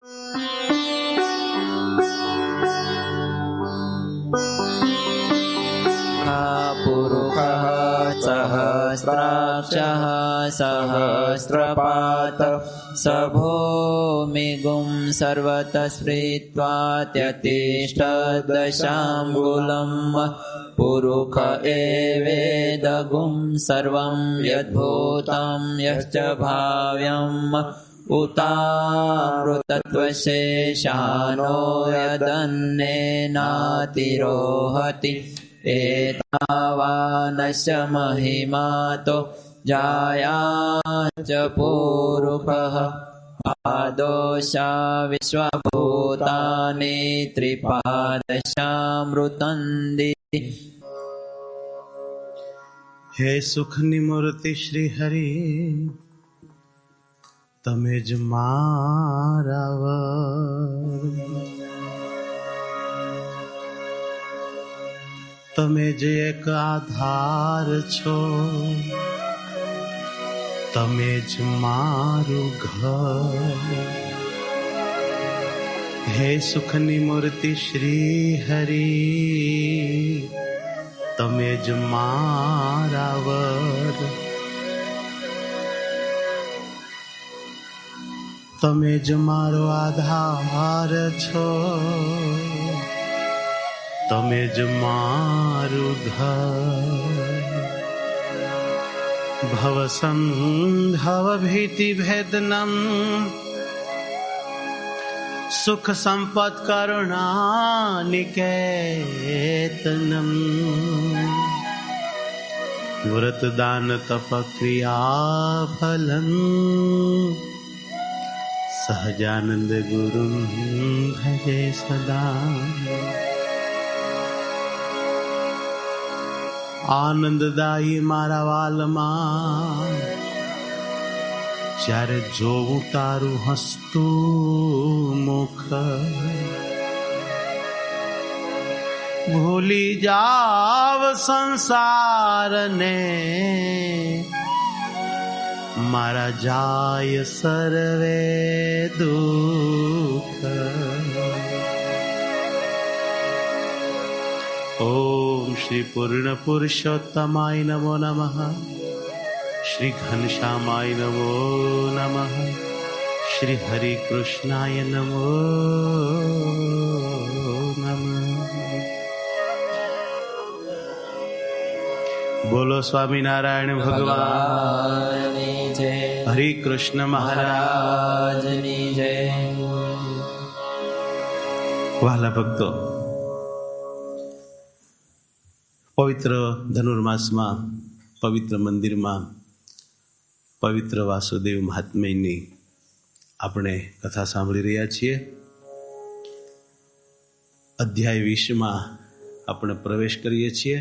पुरुषः सहस्राक्षः सहस्रपात स भूमिगुं सर्वतः स्फीत्वा त्यतिष्ठदशाङ्गुलम् पुरुष एवेदगुं सर्वं यद्भूतं यश्च भाव्यम् उतामृतत्वशेषानो यदन्नेनातिरोहति एतावानस्य महिमातो जायाच पुरुषः पादोषा विश्वभूतानि त्रिपादशामृतन्ति। हे सुखनी मूर्ति श्री हरि तमे ज मारा वर, तमे ज एक आधार छो, तमे ज मारू घर। हे सुखनी मूर्ति श्री हरि तमे ज मारा वर, तमे ज मारो आधार छो, तमे ज मारू घर। भव संभव भीति भेदनम सुख संपत् करुणा निकेतनम। व्रत दान तप क्रिया फलम सहजानंद गुरुं भजे सदा। आनंददायी मारा वालमा જ્યારે જોવું તારું હસતું મુખ, ભૂલી જાવ સંસારને મારા જાય સર્વે દુઃખ। ओम श्री पूर्ण पुरुषोत्तमाय नमो नमः, श्री घनश्यामाय नमो नमः, श्री हरि कृष्णाय नमो नमः। बोलो स्वामी नारायण भगवान जय, हरि कृष्ण महाराज जय। वाला भक्तो, पवित्र धनुर्मास में पवित्र मंदिर में पवित्र वासुदेव महात्म्यनी આપણે કથા સાંભળી રહ્યા છીએ। અધ્યાય 20 માં આપણે પ્રવેશ કરીએ છીએ।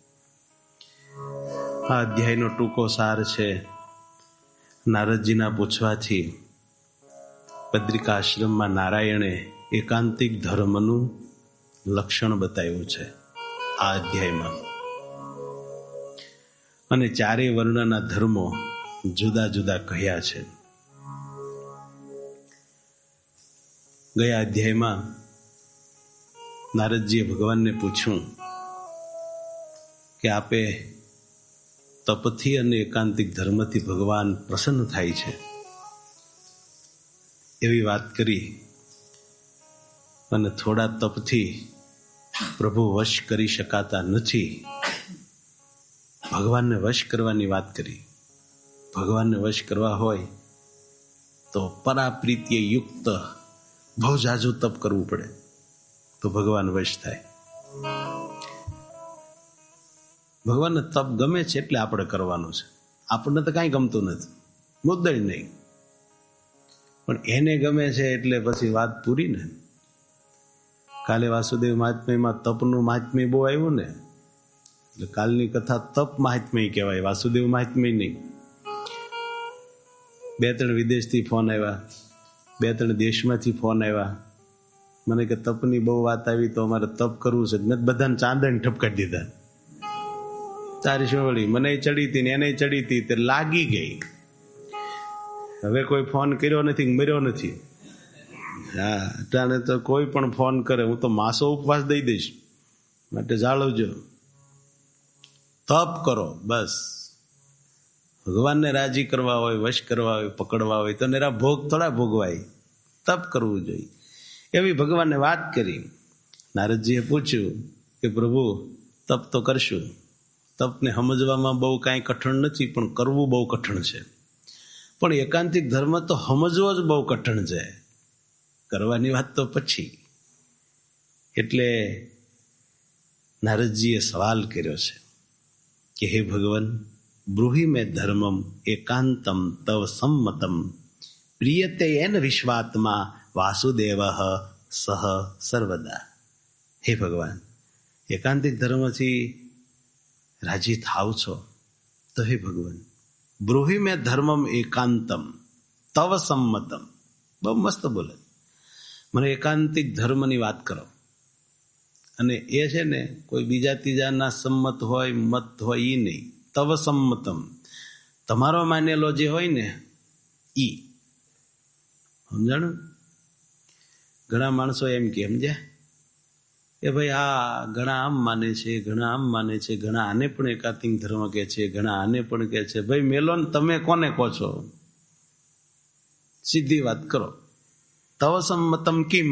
આ અધ્યાયનો ટૂંકો સાર છે નારદજીના પૂછવાથી બદ્રિકા આશ્રમમાં નારાયણે એકાંતિક ધર્મનું લક્ષણ બતાવ્યું છે આ અધ્યાયમાં, અને ચારેય વર્ણના ધર્મો જુદા જુદા કહ્યા છે। ગયા અધ્યાયમાં નારદજીએ ભગવાનને પૂછ્યું કે આપે તપથી અને એકાંતિક ધર્મથી ભગવાન પ્રસન્ન થાય છે એવી વાત કરી, અને થોડા તપથી પ્રભુ વશ કરી શકાતા નથી, ભગવાનને વશ કરવાની વાત કરી। ભગવાનને વશ કરવા હોય તો પરાપ્રીતિએ યુક્ત બહુ જાજુ તપ કરવું પડે તો ભગવાન વશ થાય। ભગવાનને તપ ગમે છે એટલે આપણે કરવાનું છે, આપણને તો કાંઈ ગમતું નથી, મુદ્દે જ નહીં, પણ એને ગમે છે એટલે પછી વાત પૂરી ને। કાલે વાસુદેવ મહાત્મ્યમાં તપનું મહાત્મ્ય બહુ આવ્યું ને, એટલે કાલની કથા તપ મહાત્મ્ય કહેવાય, વાસુદેવ મહાત્મ્ય નહીં। 2-3 વિદેશથી ફોન આવ્યા, 2-3 દેશમાંથી ફોન આવ્યા, મને કે તપની બહુ વાત આવી તો અમારે તપ કરવું છે। મેં બધાને ચાંદણ ઠપકારી દીધા, તારી શું વળી, મને ચડી હતી ને એને ચડી હતી, તે લાગી ગઈ। હવે કોઈ ફોન કર્યો નથી, મર્યો નથી, હા, અટાણે તો કોઈ પણ ફોન કરે, હું તો માસો ઉપવાસ દઈ દઈશ, માટે જાળવજો, તપ કરો. બસ ભગવાનને રાજી કરવા હોય, વશ કરવા હોય, પકડવા હોય તો એના ભોગ થોડા ભોગવાય, તપ કરવું જોઈએ. એવી ભગવાનને વાત કરી. નારદજીએ પૂછ્યું કે પ્રભુ તપ તો કરશું, તપને સમજવામાં બહુ કાંઈ કઠણ નથી, પણ કરવું બહુ કઠણ છે. પણ એકાંતિક ધર્મ તો સમજવો જ બહુ કઠણ છે, કરવાની વાત તો પછી. એટલે નારદજીએ સવાલ કર્યો છે કે હે ભગવાન, બ્રૂહિ મે ધર્મમ એકાંતમ તવ સંમતમ પ્રિયતે એન વિશ્વાત્મા વાસુદેવ સહ સર્વદા. હે ભગવાન, એકાંતિક ધર્મથી રાજી થાવ છો તો હે ભગવાન, બ્રૂહિ મે ધર્મમ એકાંતમ તવ સંમતમ. બહુ મસ્ત બોલે, મને એકાંતિક ધર્મની વાત કરો. અને એ છે ને કોઈ બીજા ત્રીજાના સંમત હોય, મત હોય એ નહીં. તવ સંમતમ, તમારો માનેલો જે હોય ને ઈ. સમજાણું? ઘણા માણસો એમ કે સમજ્યા કે ભાઈ આ ઘણા આમ માને છે, ઘણા આમ માને છે, ઘણા આને પણ એકાંતિક ધર્મ કહે છે, ઘણા આને પણ કહે છે. ભાઈ મેલો ને તમે કોને કહો છો? સીધી વાત કરો. તવ સંમતમ કિમ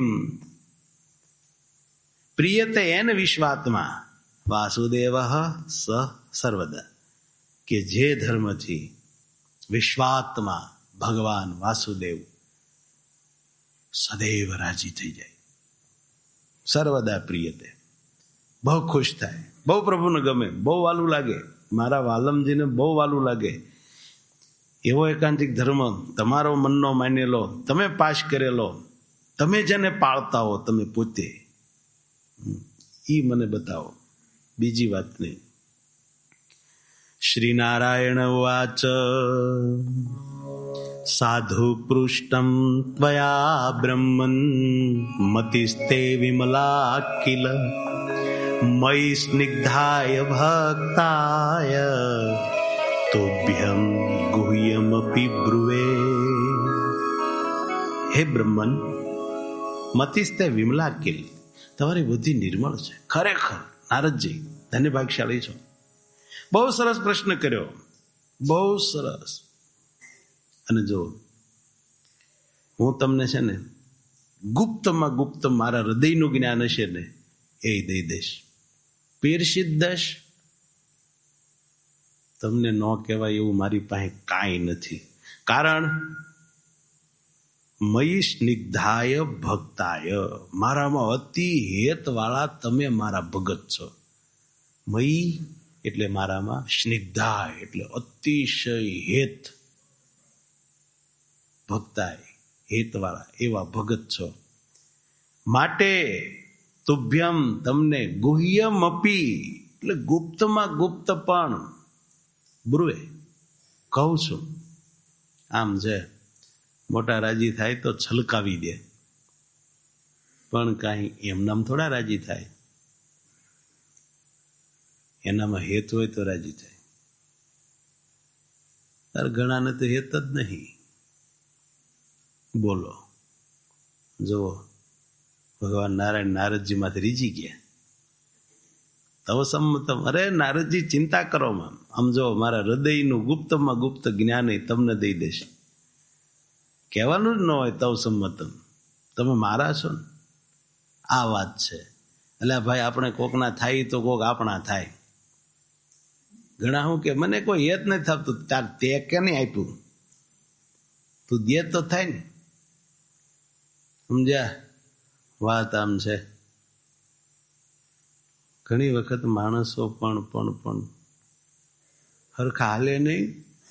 પ્રિયતે એન વિશ્વાત્મા વાસુદેવ સ સર્વદા. કે જે ધર્મથી વિશ્વાત્મા ભગવાન વાસુદેવ સદૈવ રાજી થઈ જાય, સર્વદા પ્રિયતે, બહુ ખુશ થાય, બહુ પ્રભુને ગમે, બહુ વાલું લાગે, મારા વાલમજીને બહુ વાલું લાગે. એવો એકાંતિક ધર્મ તમારો મનનો માનેલો, તમે પાસ કરેલો, તમે જેને પાળતા હો, તમે પોતે, ઈ મને બતાવો, બીજી વાત નહીં. શ્રી નારાયણ વાચ સાધુ પૃષ્ટમ ત્વયા બ્રહ્મન મતિસ્તે વિમલા કિલ મયિ સ્નિગ્ધાય ભક્તાય તોભ્યમ ગુહ્યમપી બ્રુવે. હે બ્રહ્મન, મતિસ્તે વિમલા કિલ, તમારી બુદ્ધિ નિર્મળ છે. ખરેખર નારદજી ધન્ય ભાગ્યશાળી છો. બહુ સરસ પ્રશ્ન કર્યો, બહુ સરસ. અને જો હું તમને છે ને ગુપ્તમાં ગુપ્ત મારા હૃદયનું જ્ઞાન હશે ને એ દઈ દઈશ, પીરસી દઈશ. તમને ન કહેવાય એવું મારી પાસે કાંઈ નથી. કારણ મયિ સ્નિગ્ધાય ભક્તાય, મારામાં અતિ હેત વાળા તમે મારા ભગત છો. મયિ એટલે મારામાં, સ્નિગ્ધાય એટલે અતિશય હેત, ભક્તાય હેતવાળા એવા ભગત છો. માટે તુભ્યમ તમને ગુહ્યમ અપી એટલે ગુપ્તમાં ગુપ્ત પણ બ્રુવે કહું છું. આમ છે મોટા રાજી થાય તો છલકાવી દે, પણ કાંઈ એમનામ થોડા રાજી થાય, એનામાં હેત હોય તો રાજી થાય. તાર ઘણાને તો હેત જ નહીં. બોલો, જુઓ ભગવાન નારાયણ નારદજી માંથી રીજી ગયા. તવ સંમતમ, અરે નારદજી ચિંતા કરો માં, આમ જો મારા હૃદયનું ગુપ્તમાં ગુપ્ત જ્ઞાન તમને દઈ દેશે. કહેવાનું જ ન હોય તવ સંમતમ, તમે મારા છો ને, આ વાત છે. એટલે ભાઈ આપણે કોકના થાય તો કોક આપણા થાય. ઘણા શું કે મને કોઈ હેત નથી થતું, તાર તે કે નહીં આપ્યું, તું દે તો થાય ને. સમજ્યા? વાત આમ છે. ઘણી વખત માણસો પણ હરખા હાલે નહીં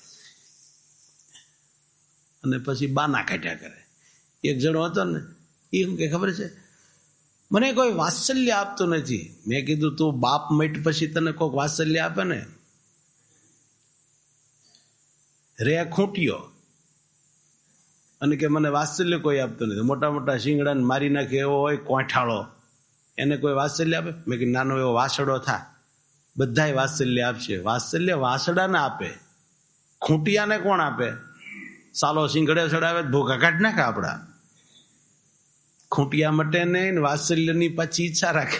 અને પછી બાના કાઢ્યા કરે. એક જણો હતો ને, એ શું કે ખબર છે, મને કોઈ વાત્સલ્ય આપતું નથી. મેં કીધું તું બાપ મટ પછી તને કોઈક વાત્સલ્ય આપે ને? રે ખૂંટ્યો અને કે મને વાત્સલ્ય કોઈ આપતું નથી. મોટા મોટા શિંગડાને મારી નાખે એવો હોય કોઠાળો, એને કોઈ વાત્સલ્ય આપે? મેં કીધું નાનો એવો વાસડો થા, બધાય વાત્સલ્ય આપશે. વાત્સલ્ય વાસડાને આપે, ખૂંટિયાને કોણ આપે? સાલો શિંગડે ચડાવે ભૂખા કાઢ નાખે આપડા. ખૂંટિયા મટે નહીં, વાત્સલ્યની પાછી ઈચ્છા રાખે.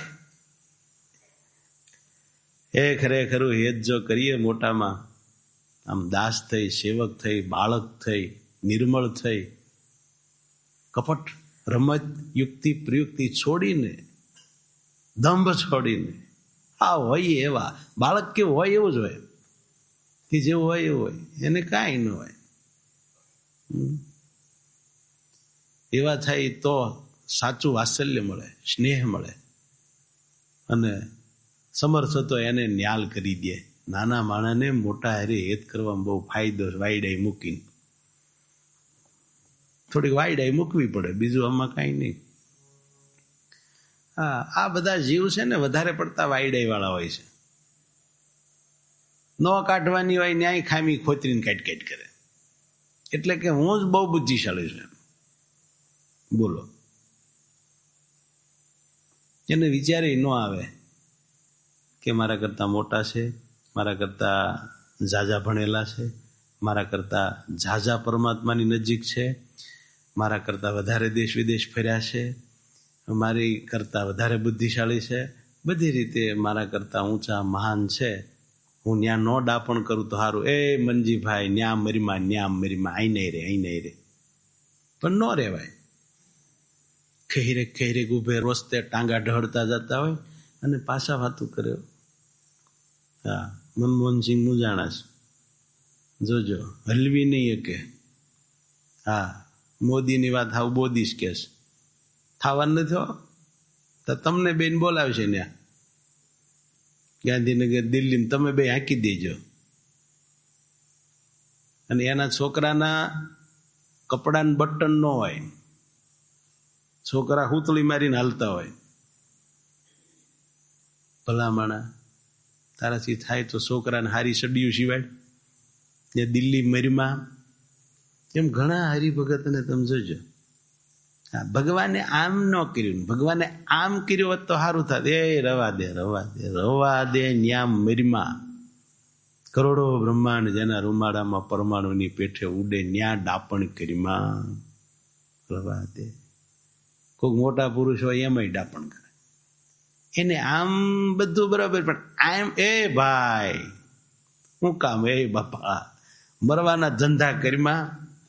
એ ખરેખર હેત જો કરીએ મોટામાં, આમ દાસ થઈ, સેવક થઈ, બાળક થઈ, નિર્મળ થઈ, કપટ રમત યુક્તિ પ્રયુક્તિ છોડીને, દંભ છોડીને, આ હોય એવા બાળક કેવું હોય એવું જ હોય, કે જેવું હોય એવું હોય, એને કાંઈ ન હોય. એવા થાય તો સાચું વાત્સલ્ય મળે, સ્નેહ મળે, અને સમર્થ તો એને ન્યાલ કરી દે. નાના માણસને મોટા હારે હેત કરવામાં બહુ ફાયદો. વાયડાઈ મૂકીને થોડીક વાયડાઈ મૂકવી પડે, બીજું આમાં કાંઈ નહીં. હા, આ બધા જીવ છે ને વધારે પડતા વાયડાઈ વાળા હોય છે. ન કાઢવાની હોય ન્યાય ખામી ખોતરીને કાઢ કરે, એટલે કે હું જ બહુ બુદ્ધિશાળી છું. બોલો, એને વિચારે ન આવે કે મારા કરતા મોટા છે, મારા કરતા ઝાઝા ભણેલા છે, મારા કરતા ઝાઝા પરમાત્માની નજીક છે, મારા કરતા વધારે દેશ વિદેશ ફર્યા છે, મારી કરતા વધારે બુદ્ધિશાળી છે, બધી રીતે મારા કરતા ઊંચા મહાન છે. હું ન્યા નો ડાપણ કરું તો સારું. એ મનજીભાઈ, ન્યા મરીમાં અહીં નહીં રે, પણ ન રહેવાય. ખેરે ઉભે રસ્તે ટાંગા ઢળતા જતા હોય અને પાછા વાતું કરે. હા, મનમોહનસિંહ મુજાણા છે, જોજો હલવી નહીં કે. હા, મોદીની વાત હાવ બોદીશ કે છે, થવાનું નથી. તો તમને બેન બોલાવશે ને ગાંધીનગર, દિલ્હી, તમે બે હાંકી દેજો. અને એના છોકરાના કપડાના બટન ન હોય, છોકરા હુતળી મારીને હાલતા હોય. ભલામણા તારાથી થાય તો છોકરાને હારી સડિયું સિવાય ને દિલ્હી મરીમાં. એમ ઘણા હરિભગતને તમે જોજો. હા, ભગવાને આમ ન કર્યું, ભગવાને આમ કર્યું હોત તો સારું થાત. એ રવા દે ન્યામ મરીમાં. કરોડો બ્રહ્માંડ જેના રૂમાડામાં પરમાણુની પેઠે ઉડે, ન્યા ડાપણ કરીમાં રવા દે. કોઈ મોટા પુરુષ હોય એમાંય ડાપણ કરે. એને આમ બધું બરાબર, પણ આમ એ ભાઈ હું કામ, એ બાપા મરવાના ધંધા કરીમાં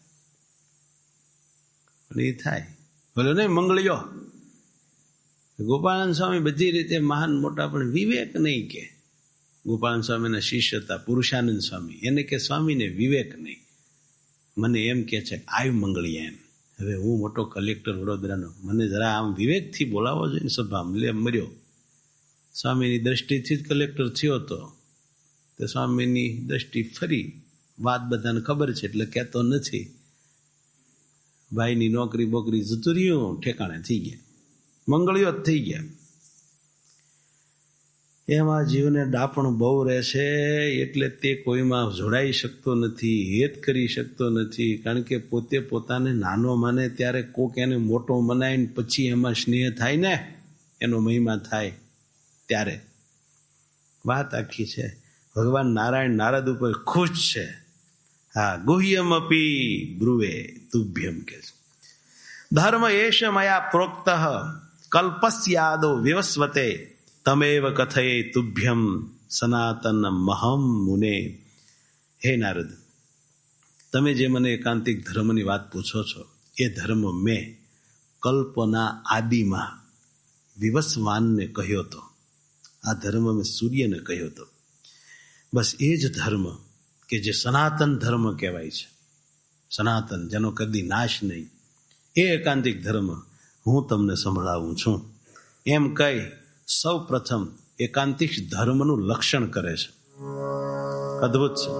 એ થાય. બોલો ને મંગળીઓ ગોપાળાનંદ સ્વામી બધી રીતે મહાન મોટા, પણ વિવેક નહીં કે. ગોપાળાનંદ સ્વામીના શિષ્ય હતા પુરુષાનંદ સ્વામી, એને કે સ્વામીને વિવેક નહીં. મને એમ કે છે આવ્યું મંગળીયા એમ. હવે હું મોટો કલેક્ટર વડોદરાનો, મને જરા આમ વિવેકથી બોલાવો જોઈએ સભામાં. લે મર્યો. સ્વામીની દ્રષ્ટિથી જ કલેક્ટર થયો હતો. તો સ્વામીની દ્રષ્ટિ ફરી, વાત બધાને ખબર છે એટલે કહેતો નથી. ભાઈની નોકરી બોકરી જતું રહ્યું, ઠેકાણે થઈ ગયા, મંગળીઓ જ થઈ ગયા. એમાં જીવને ડાપણ બહુ રહેશે, એટલે તે કોઈમાં જોડાઈ શકતો નથી, હેત કરી શકતો નથી. કારણ કે પોતે પોતાને નાનો માને ત્યારે કોક એને મોટો મનાય, પછી એમાં સ્નેહ થાય ને, એનો મહિમા થાય ત્યારે. વાત આખી છે. ભગવાન નારાયણ નારદ ઉપર ખુશ છે. હા, ગુહ્યમપી બ્રુવે તુભ્યમ કે છે. ધર્મ એશ મયા પ્રોક્ત કલ્પસ્યાદો વિવસ્વતે તમેવ કથયે તુભ્યમ સનાતન મહમ મુને. હે નારદ, તમે જે મને એકાંતિક ધર્મની વાત પૂછો છો, એ ધર્મ મેં કલ્પના આદિમાં વિવસ્વાનને કહ્યો હતો. આ ધર્મ મેં સૂર્યને કહ્યો હતો. બસ એ જ ધર્મ કે જે સનાતન ધર્મ કહેવાય છે. સનાતન, જેનો કદી નાશ નહીં, એ એકાંતિક ધર્મ હું તમને સંભળાવું છું. એમ કહી સૌ પ્રથમ એકાંતિક ધર્મનું લક્ષણ કરે છે. અદ્ભુત છે.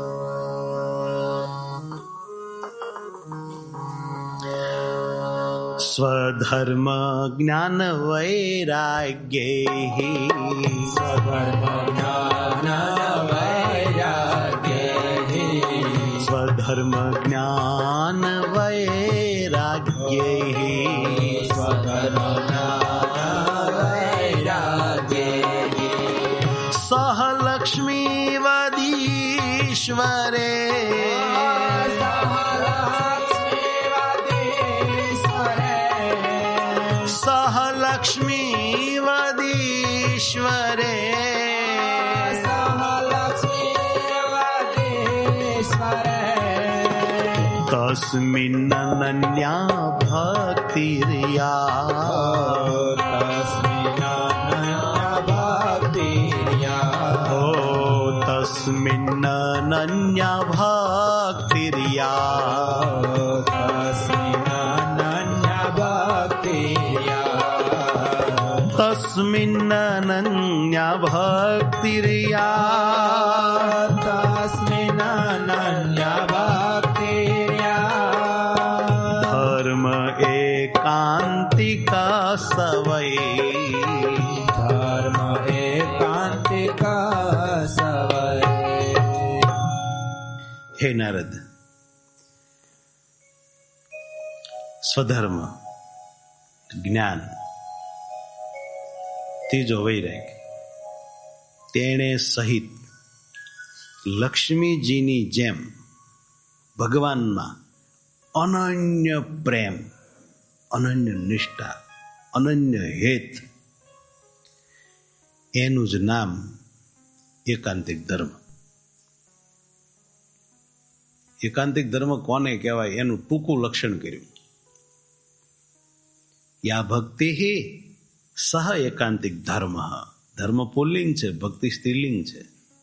સ્વધર્મ જ્ઞાન વૈરાગ્ય, સ્વધર્મ જ્ઞાન વૈરાગ્ય, સ્વધર્મ જ્ઞાન વૈરાગ્ય, સ્વધર્મ જ્ઞાન વૈરાગ્ય, સહ લક્ષ્મી વદીશ્વરે, તસ્મિન્નન્યા ભક્તિર્યા તસ્મિન્નન્યા ભક્તિર્યા ઓ તસ્મિન્નન્યા ભક્તિર્યા તસ્મિન્નન્યા ભક્તિર્યા તસ્મિન્નન્યા ભક્તિર્યા તસ્મિન્નન્યા ભક્તિર્યા ધર્મ એકાંતિક સવૈ ધર્મ એકાંતિક સવૈ. હે નારદ, સ્વધર્મ, જ્ઞાન, ત્રીજો વૈરાગ, તેણે સહિત લક્ષ્મીજીની જેમ ભગવાનમાં અનન્ય પ્રેમ, અનન્ય નિષ્ઠા, અનન્ય હેત, એનું જ નામ એકાંતિક ધર્મ. એકાંતિક ધર્મ કોને કહેવાય એનું ટૂંકું લક્ષણ કર્યું. યા ભક્તિ સહ એકાંતિક ધર્મ. ધર્મ પુલ્લિંગ છે, ભક્તિ સ્ત્રીલિંગ છે.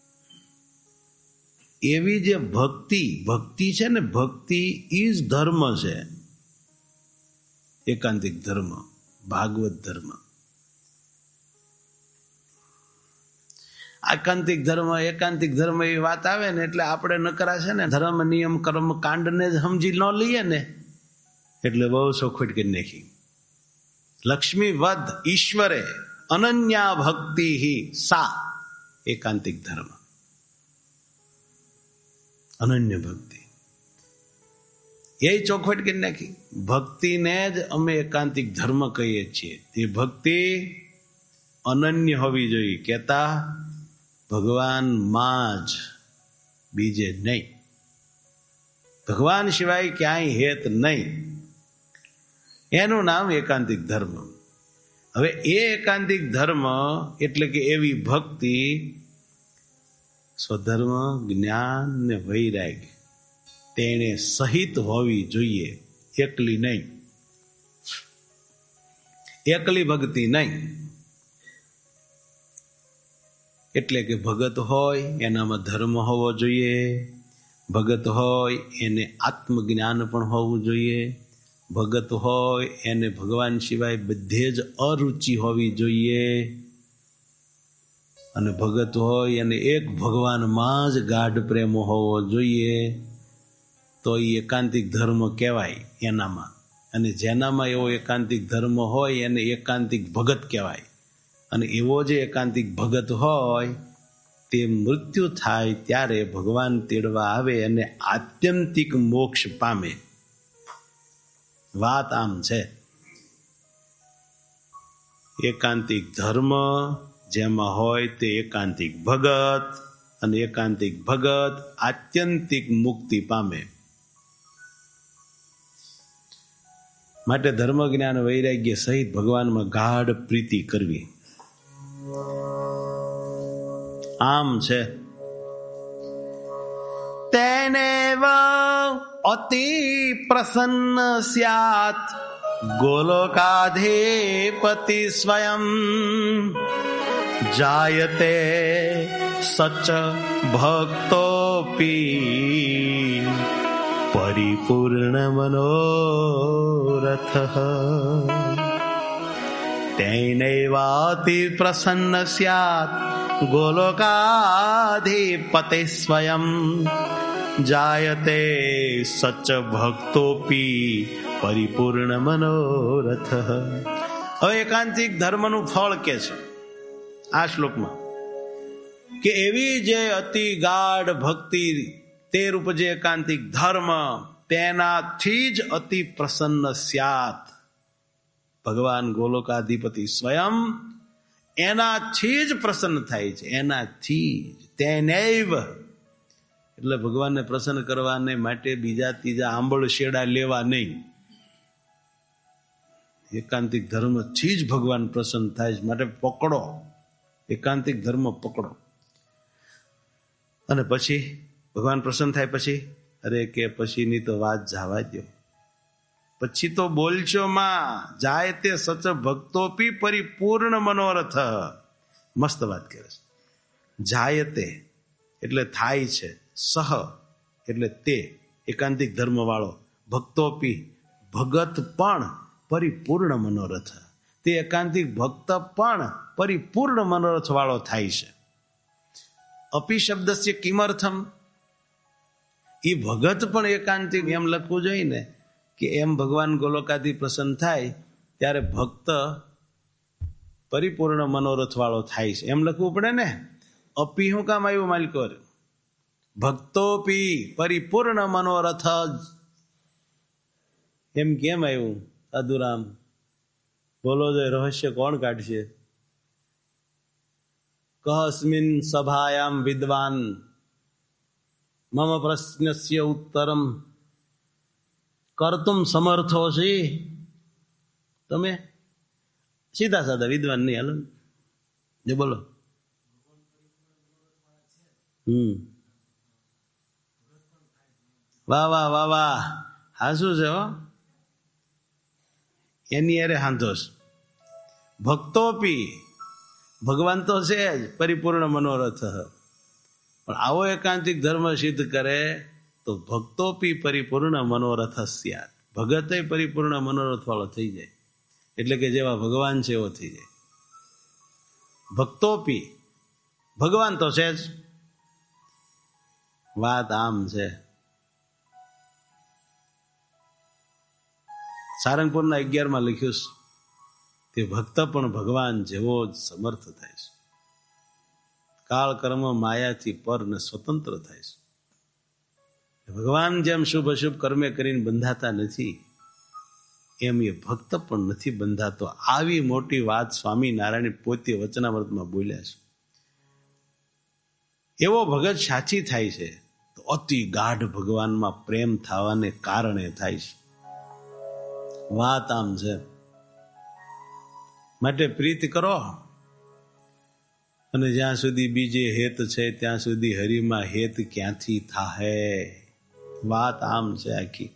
એવી જે ભક્તિ છે ને, ભક્તિ ઇઝ ધર્મ છે. એકાંતિક ધર્મ, ભાગવત ધર્મ. એકાંતિક ધર્મ એવી વાત આવે ને એટલે આપણે નકરા છે ને ધર્મ નિયમ કર્મ કાંડને જ સમજી ન લઈએ ને એટલે બહુ ચોખવટ કરી નાખી. લક્ષ્મી વદ ઈશ્વરે અનન્યા ભક્તિ સા એકાંતિક ધર્મ. અનન્ય ભક્તિ એ ચોખવટ કરી નાખી. ભક્તિને જ અમે એકાંતિક ધર્મ કહીએ છીએ. એ ભક્તિ અનન્ય હોવી જોઈએ. કહેતા ભગવાન માં જ, બીજે નહીં. ભગવાન સિવાય ક્યાંય હેત નહીં. એનું નામ એકાંતિક ધર્મ. હવે એ એકાંતિક ધર્મ એટલે કે એવી ભક્તિ સ્વધર્મ, જ્ઞાન ને વૈરાગ તેને સહિત હોવી જોઈએ, એકલી નહીં. એકલી ભક્તિ નહીં. એટલે કે ભગત હોય એનામાં ધર્મ હોવો જોઈએ, ભગત હોય એને આત્મજ્ઞાન પણ હોવું જોઈએ, ભગત હોય એને ભગવાન સિવાય બધે જ અરુચિ હોવી જોઈએ, અને ભગત હોય એને એક ભગવાનમાં જ ગાઢ પ્રેમ હોવો જોઈએ. તો એ એકાંતિક ધર્મ કહેવાય એનામાં. અને જેનામાં એવો એકાંતિક ધર્મ હોય એને એકાંતિક ભગત કહેવાય. અને એવો જે એકાંતિક ભગત હોય તે મૃત્યુ થાય ત્યારે ભગવાન તેડવા આવે અને આત્યંતિક મોક્ષ પામે. વાત આમ છે. એકાંતિક ધર્મ જેમાં હોય તે એકાંતિક ભગત, અને એકાંતિક ભગત આત્યંતિક મુક્તિ પામે. માટે ધર્મ, જ્ઞાન, વૈરાગ્ય સહિત ભગવાનમાં ગાઢ પ્રીતિ કરવી. આમ છે. તેને અતિ પ્રસન્ન સ્યાત ગોલોકાધિપતિ સ્વયં જાયતે સચ ભક્તોપી પરિપૂર્ણ મનોરથ. તૈનૈવાતિ પ્રસન્ન સ્યાત ગોલોકાધિપતિ સ્વયં જાયતે સચ ભક્તોપી પરિપૂર્ણ મનોરથ. હવે એકાંતિક ધર્મનું ફળ કે છે આ શ્લોકમાં કે એવી જે અતિ ગાઢ ભક્તિ તે રૂપ જે એકાંતિક ધર્મ તેનાથી જ અતિ પ્રસન્ન સ્યાત. ભગવાન ગોલોકાધિપતિ સ્વયં એનાથી જ પ્રસન્ન થાય છે. એનાથી જ. તેનૈવ એટલે ભગવાનને પ્રસન્ન કરવાને માટે બીજા ત્રીજા આંબળ શેડા લેવા નહીં. એકાંતિક ધર્મથી જ ભગવાન પ્રસન્ન થાય છે. માટે પકડો, એકાંતિક ધર્મ પકડો. અને પછી ભગવાન પ્રસન્ન થાય પછી અરે કે પછીની તો વાત જવા દો, પછી તો બોલશો માં જાય તે સચ ભક્તોપી પરિપૂર્ણ મનોરથ. મસ્ત વાત કરે છે. જાય તે એટલે થાય છે, સહ એટલે તે એકાંતિક ધર્મ વાળો, ભક્તોપી ભગત પણ પરિપૂર્ણ મનોરથ, તે એકાંતિક ભક્ત પણ પરિપૂર્ણ મનોરથ વાળો થાય છે. અપી શબ્દસ્ય કિમર્થમ, એ ભગત પણ એકાંતિક એમ લખવું જોઈએ ને કે એમ ભગવાન ગોલોકાથી પ્રસન્ન થાય ત્યારે ભક્ત પરિપૂર્ણ મનોરથ વાળો થાય છે, એમ લખવું પડે ને. અપી શું કામ આવ્યું માલિકોર? ભક્તોપી પરિપૂર્ણ મનોરથ એમ કેમ આવ્યું? સાધુરામ બોલો જો, રહસ્ય કોણ કાઢશે? કહસ્મિન સભાયામ વિદ્વાન મમ પ્રશ્નસ્ય ઉત્તરમ કર્તુમ સમર્થોસી. તમે સીધા સાધા વિદ્વાન નહીં, હાલો જે બોલો. વાહ વાહ વાહ વાહ, હા શું છે હો, એની અરે હાંધોસ. ભક્તોપી ભગવાન તો છે જ પરિપૂર્ણ મનોરથ, પણ આવો એકાંતિક ધર્મ સિદ્ધ કરે તો ભક્તોપી પરિપૂર્ણ મનોરથ સ્યાત, ભગતે પરિપૂર્ણ મનોરથ વાળો થઈ જાય, એટલે કે જેવા ભગવાન છે એવો થઈ જાય. ભક્તોપી ભગવાન તો છે જ, વાત આમ છે. સારંગપુરના 11 લખ્યું છે તે ભક્ત પણ ભગવાન જેવો જ સમર્થ થાય છે, કાળ કર્મ માયાથી પર ને સ્વતંત્ર થાય છે. ભગવાન જેમ શુભ અશુભ કર્મે કરીને બંધાતા નથી, એમ એ ભક્ત પણ નથી બંધાતો. આવી મોટી વાત સ્વામિનારાયણ પોતે વચનામૃતમાં બોલ્યા છે. એવો ભગત સાચી થાય છે તો અતિ ગાઢ ભગવાનમાં પ્રેમ થવાને કારણે થાય છે. વાત આમ છે. માટે પ્રીત કરો, અને જ્યાં સુધી બીજે હેત છે ત્યાં સુધી હરિમાં હેત ક્યાંથી થાહે. વાત આમ છે આખી.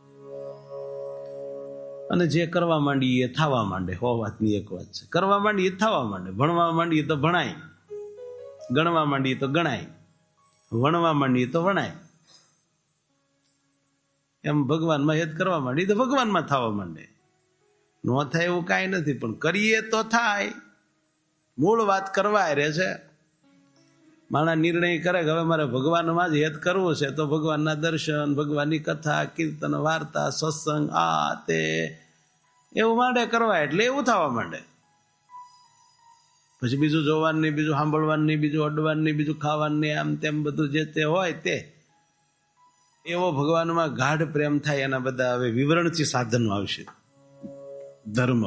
અને જે કરવા માંડી એ થવા માંડે. હો વાતની એક વાત છે, કરવા માંડી એ થવા માંડે. ભણવા માંડીએ તો ભણાય, ગણવા માંડીએ તો ગણાય, વણવા માંડીએ તો વણાય. એમ ભગવાનમાં હેત કરવા માંડીએ તો ભગવાનમાં થવા માંડે. ન થાય એવું કાંઈ નથી, પણ કરીએ તો થાય. મૂળ વાત કરવા રહે છે. માણસ નિર્ણય કરે કે હવે મારે ભગવાનમાં જ હેત કરવું છે, તો ભગવાનના દર્શન, ભગવાનની કથા, કીર્તન, વાર્તા, સત્સંગ, આ તે એવું માંડે કરવા, એટલે એવું થવા માંડે. પછી બીજું જોવાનું નહીં, બીજું સાંભળવાનું નહીં, બીજું અડવાનું નહીં, બીજું ખાવાનું નહીં, આમ તેમ બધું જે તે હોય તે એવો ભગવાનમાં ગાઢ પ્રેમ થાય. એના બધા હવે વિવરણથી સાધનો આવશે. ધર્મ,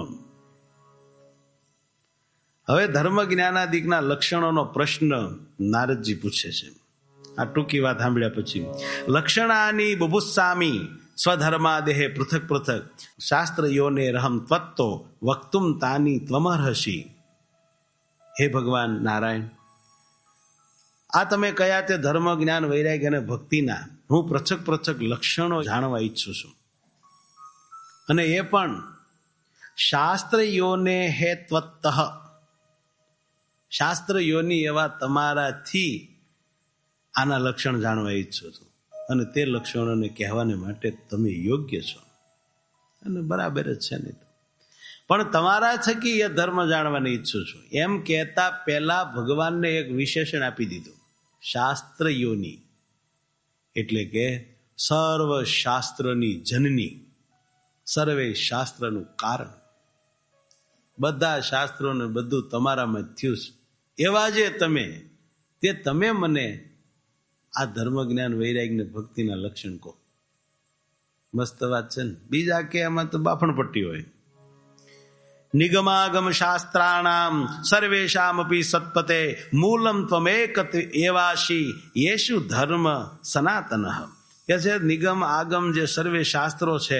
હવે ધર્મ જ્ઞાનાદિકના લક્ષણોનો પ્રશ્ન નારદજી પૂછે છે. આ ટૂંકી વાત સાંભળ્યા પછી, લક્ષણાની બુભુસ્સામી સ્વધર્માદેહે પૃથક પૃથક શાસ્ત્રયોને રહમ ત્વત્તો વક્તુમ તાની ત્વમર્હસી. હે ભગવાન નારાયણ, આ તમે કયા તે ધર્મ, જ્ઞાન, વૈરાગ્ય અને ભક્તિના હું પૃથક પૃથક લક્ષણો જાણવા ઈચ્છું છું, અને એ પણ શાસ્ત્રયોને હે ત્વત્તઃ, શાસ્ત્ર યોની એવા તમારાથી આના લક્ષણ જાણવા ઈચ્છું છું, અને તે લક્ષણોને કહેવાને માટે તમે યોગ્ય છો. અને બરાબર જ છે નહીં, પણ તમારા થકી એ ધર્મ જાણવાની ઈચ્છું છું. એમ કહેતા પહેલા ભગવાનને એક વિશેષણ આપી દીધું, શાસ્ત્ર યોની, એટલે કે સર્વ શાસ્ત્રની જનની, સર્વે શાસ્ત્રનું કારણ. બધા શાસ્ત્રોને બધું તમારામાં થયું છે. એવા જે તમે, તે તમે મને આ ધર્મ, જ્ઞાન, વૈરાગ્ય, ભક્તિના લક્ષણ કહો. મસ્ત વાત છે ને. બીજા કે એમાં તો બાફણ પટ્ટી હોય. નિગમાગમ શાસ્ત્રાણામ સર્વેશામપી સત્પતે મૂલમ ત્વમેક એવાશી યેશુ ધર્મ સનાતન. કે છે નિગમ આગમ જે સર્વે શાસ્ત્રો છે,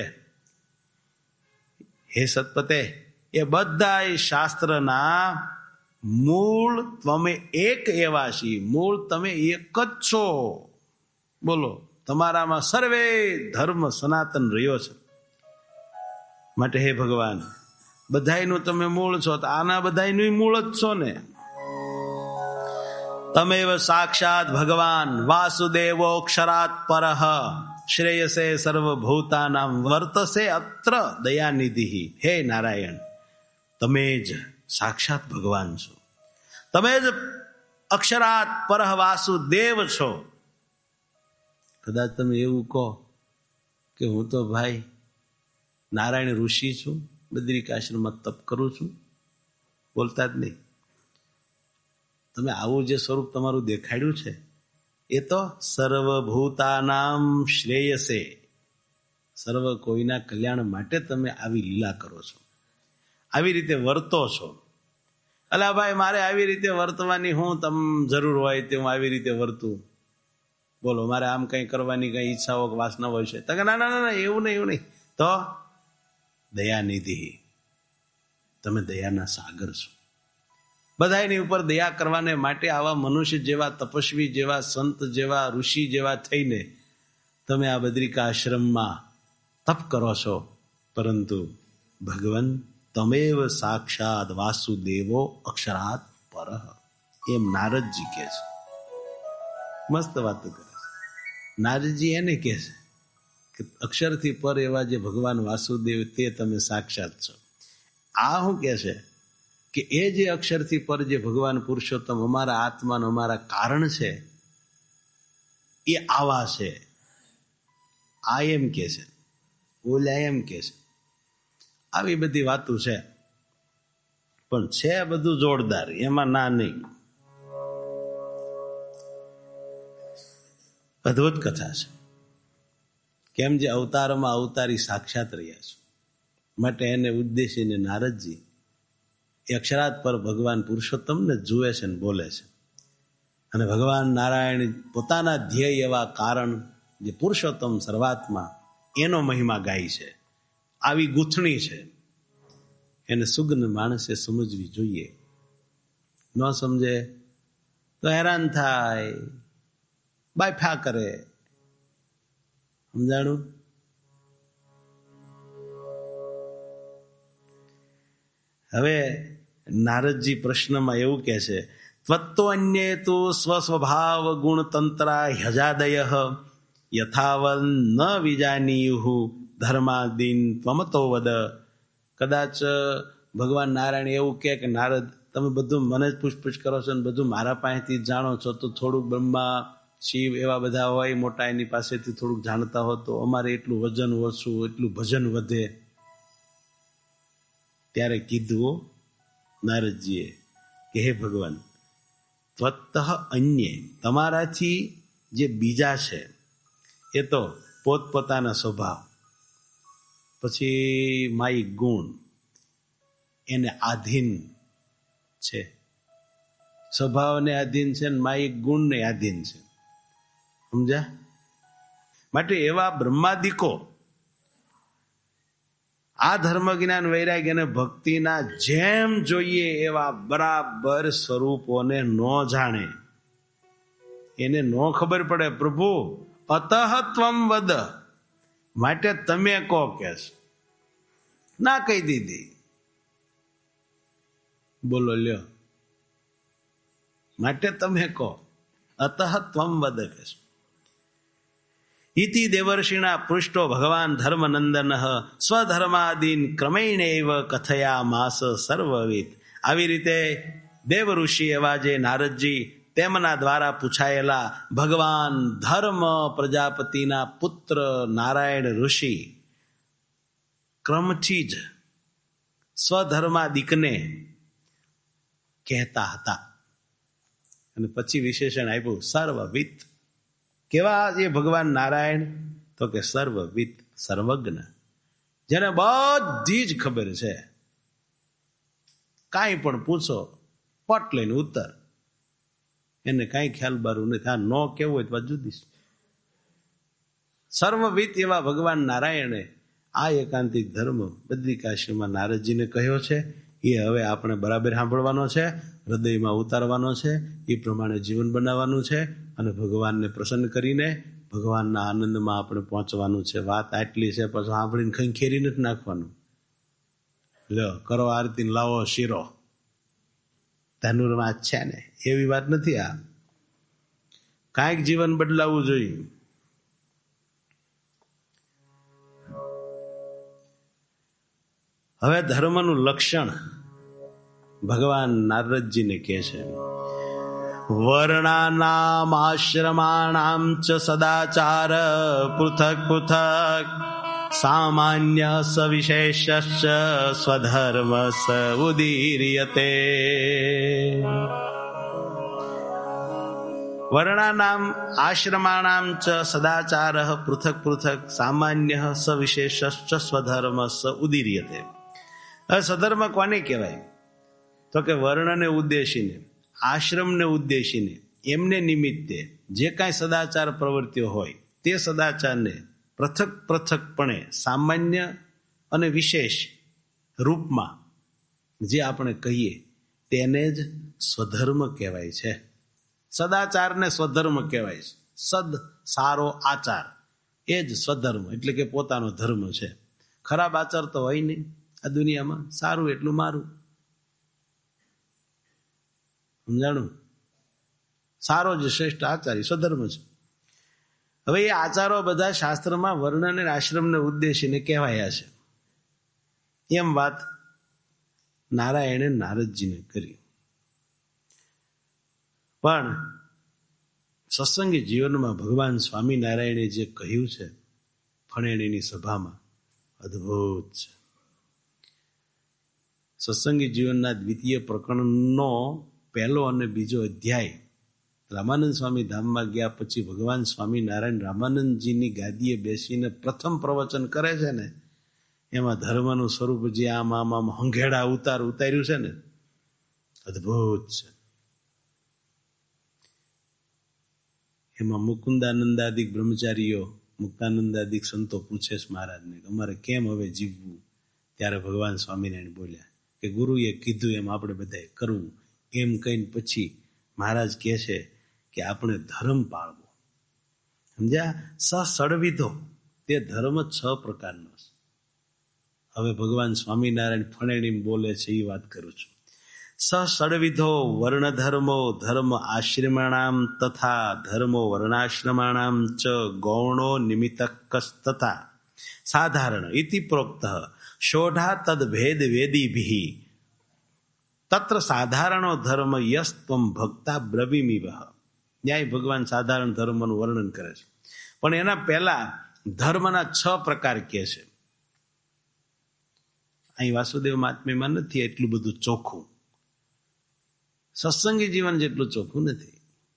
હે સત્પતે, એ બધા શાસ્ત્રના મૂળ તમે એક એવાશી, મૂળ તમે એક જ છો. બોલો, તમારામાં સર્વે ધર્મ સનાતન રહ્યો છે. માટે હે ભગવાન, બધાયનું તમે મૂળ છો, તો આના બધાયનું મૂળ જ છો ને. તમેવ સાક્ષાત ભગવાન વાસુદેવો અક્ષરાત પરઃ શ્રેયસે સર્વભૂતાનામ વર્તસે અત્ર દયાનિધિ. હે નારાયણ, તમે જ સાક્ષાત ભગવાન છો, તમે જ અક્ષરાત પરઃ વાસુદેવ છો. કદાચ તમે એવું કહો કે હું તો ભાઈ નારાયણ ઋષિ છું, બદ્રિકાશ્રમમાં તપ કરું છું, બોલતા જ નહીં. તમે આવું જે સ્વરૂપ તમારું દેખાડ્યું છે એ તો સર્વભૂતાનામ શ્રેયસે, સર્વ કોઈના કલ્યાણ માટે તમે આવી લીલા કરો છો, આવી રીતે વર્તો છો. અલા ભાઈ, મારે આવી રીતે વર્તવાની હું તમ જરૂર હોય તે હું આવી રીતે વર્તું? બોલો, મારે આમ કંઈ કરવાની કંઈ ઈચ્છાઓ કે વાસના હોય છે? તો ના ના ના, એવું નહીં. તો દયાનિધિ, તમે દયાના સાગર છો. બધાની ઉપર દયા કરવાને માટે આવા મનુષ્ય જેવા, તપસ્વી જેવા, સંત જેવા, ઋષિ જેવા થઈને તમે આ બદ્રિકા આશ્રમમાં તપ કરો છો. પરંતુ ભગવાન તમેવ સાક્ષાત વાસુદેવો અક્ષરાત પરઃ, એમ નારદજી કહે છે. મસ્ત વાતો કરે છે નારદજી. એને કહે છે કે અક્ષરથી પર એવા જે ભગવાન વાસુદેવ તે તમે સાક્ષાત છો. આ શું કહે છે કે એ જે અક્ષરથી પર જે ભગવાન પુરુષોત્તમ અમારા આત્માનો અમારા કારણ છે એ આવા છે. આ એમ કે છે, ઓલા એમ કે છે. આવી બધી વાતો છે, પણ છે બધું જોરદાર, એમાં ના નહીં. અદ્ભુત કથા છે. કેમ જે અવતારમાં અવતારી સાક્ષાત રહ્યા છે, માટે એને ઉદ્દેશીને નારદજી એ અક્ષરાત પર ભગવાન પુરુષોત્તમને જુએ છે ને બોલે છે. અને ભગવાન નારાયણ પોતાના ધ્યેય એવા કારણ જે પુરુષોત્તમ સર્વાત્મા એનો મહિમા ગાય છે. આવી ગૂંથણી છે, એને સુગ્ન માણસે સમજવી જોઈએ. ન સમજે તો હેરાન થાય, બાયફા કરે. સમજાણું? હવે નારદજી પ્રશ્નમાં એવું કહે છે, ત્વત્તો અન્યે તુ સ્વસ્વભાવ ગુણતંત્રા હજાદય યથાવન ન વિજાનીયુઃ ધર્માદીન ત્વમતો વદ. કદાચ ભગવાન નારાયણ એવું કહે કે નારદ, તમે બધું મને જ પૂછપૂછ કરો છો ને બધું મારા પાસેથી જ જાણો છો, તો થોડુંક બ્રહ્મા શિવ એવા બધા હોય મોટા, એની પાસેથી થોડુંક જાણતા હો તો અમારે એટલું વજન ઓછું, એટલું ભજન વધે. ત્યારે કીધું નારદજીએ કે હે ભગવાન, ત્વત્તઃ અન્ય, તમારાથી જે બીજા છે એ તો પોતપોતાના સ્વભાવ, પછી માયિક ગુણ એને આધીન છે. સ્વભાવને આધીન છે ને માયિક ગુણને આધીન છે. સમજ્યા? માટે એવા બ્રહ્માદિકો આ ધર્મ જ્ઞાન વૈરાગ્ય અને ભક્તિના જેમ જોઈએ એવા બરાબર સ્વરૂપોને ન જાણે, એને ન ખબર પડે. પ્રભુ અતઃ ત્વમ વદ, માટે તમે કહો. કે ના કહી દીધી, બોલો લ્યો, માટે તમે કહો. અતઃ ત્વમ વદ કે ઇતિ દેવર્ષિણા પૃષ્ટો ભગવાન ધર્મનંદન સ્વધર્માદીન ક્રમેણેવ કથયામાસ સર્વવિદ. આવી રીતે દેવ ઋષિ એવા જે નારદજી તેમના દ્વારા પૂછાયેલા ભગવાન ધર્મ પ્રજાપતિના પુત્ર નારાયણ ઋષિ ક્રમથી જ સ્વધર્માદિકને કહેતા હતા. અને પછી વિશેષણ આપ્યું સર્વવિદ. કેવા એ ભગવાન નારાયણ? તો કે સર્વવિદ, સર્વજ્ઞ, જેને બધી જ ખબર છે. કાંઈ પણ પૂછો પટ લઈને ઉત્તર, એને કાંઈ ખ્યાલ બારું નથી. આ નો કેવું હોય તો જુદી. સર્વવિદ એવા ભગવાન નારાયણે આ એકાંતિક ધર્મ બદ્રિકાશ્રમમાં નારદજીને કહ્યો છે. એ હવે આપણે બરાબર સાંભળવાનો છે, હૃદયમાં ઉતારવાનો છે, એ પ્રમાણે જીવન બનાવવાનું છે. અને ભગવાનને પ્રસન્ન કરીને ભગવાનના આનંદમાં આપણે પહોંચવાનું છે. વાત આટલી છે, પછી સાંભળીને ખંખેરી નથી નાખવાનું. લો કરો આરતી, લાવો શીરો, ધનુરમાં છે ને, એવી વાત નથી. આ કાંઈક જીવન બદલાવવું જોઈએ. હવે ધર્મનું લક્ષણ ભગવાન નારદજીને કહે છે. વર્ણાનામ આશ્રમાણામ ચ સદાચાર પૃથક પૃથક સામાન્ય સવિશેષ સ્વધર્મ સ ઉદીર્યતે. વર્ણાનામ આશ્રમાણામ ચ સદાચાર પૃથક પૃથક સામાન્ય સવિશેષ સ્વધર્મ સ ઉદીર્યતે. હવે સધર્મ કોને કહેવાય? તો કે વર્ણને ઉદ્દેશીને, આશ્રમને ઉદ્દેશીને, એમને નિમિત્તે જે કાંઈ સદાચાર પ્રવૃત્તિઓ હોય તે સદાચારને પૃથક પૃથકપણે સામાન્ય અને વિશેષ રૂપમાં જે આપણે કહીએ તેને જ સ્વધર્મ કહેવાય છે. સદાચારને સ્વધર્મ કહેવાય છે. સદ સારો આચાર એ જ સ્વધર્મ, એટલે કે પોતાનો ધર્મ છે. ખરાબ આચાર તો હોય નહીં આ દુનિયામાં. સારું એટલું મારું, સમજાણું? સારો જ શ્રેષ્ઠ આચાર સ્વધર્મ છે. હવે એ આચારો બધા શાસ્ત્રમાં વર્ણ અને આશ્રમને ઉદ્દેશીને કહેવાયા છે. એમ વાત નારાયણે નારદજીને કરી. પણ સત્સંગી જીવનમાં ભગવાન સ્વામિનારાયણે જે કહ્યું છે ફણેણીની સભામાં, અદ્ભુત છે. સત્સંગી જીવનના દ્વિતીય પ્રકરણનો પહેલો અને બીજો અધ્યાય રામાનંદ સ્વામી ધામમાં ગયા પછી ભગવાન સ્વામિનારાયણ રામાનંદજીની ગાદીએ બેસીને પ્રથમ પ્રવચન કરે છે ને, એમાં ધર્મનું સ્વરૂપ જે આમ હંઘેડા ઉતાર્યું છે ને, અદ્ભુત છે. એમાં મુકુંદાનંદાદિક બ્રહ્મચારીઓ, મુક્તાનંદાદિક સંતો પૂછે છે મહારાજને, અમારે કેમ હવે જીવવું? ત્યારે ભગવાન સ્વામિનારાયણ બોલ્યા કે ગુરુએ કીધું એમ આપણે બધાએ કરવું. એમ કહીને પછી મહારાજ કહે છે કે આપણે ધર્મ પાળવો. સમજ્યા? સળવિધો તે ધર્મ 6 પ્રકારનો છે. હવે ભગવાન સ્વામિનારાયણ ફણેણી બોલે છે એ વાત કરું છું. સળવિધો વર્ણ ધર્મો ધર્મ આશ્રમાણામ તથા ધર્મો વર્ણાશ્રમાણામ ચ ગૌણો નિમિત્તક તથા સાધારણ ઇતિ પ્રોક્ત શોઢા તદ ભેદ વેદીભિ તત્ર સાધારણો ધર્મ યસ્ત્વમ ભક્તા બ્રવીમિવ. ન્યાય ભગવાન સાધારણ ધર્મનું વર્ણન કરે છે, પણ એના પહેલા ધર્મના 6 પ્રકાર કહે છે. અહીં વાસુદેવ મહાત્મ્યમાં નથી એટલું બધું ચોખ્ખું, સત્સંગી જીવન જેટલું ચોખ્ખું નથી.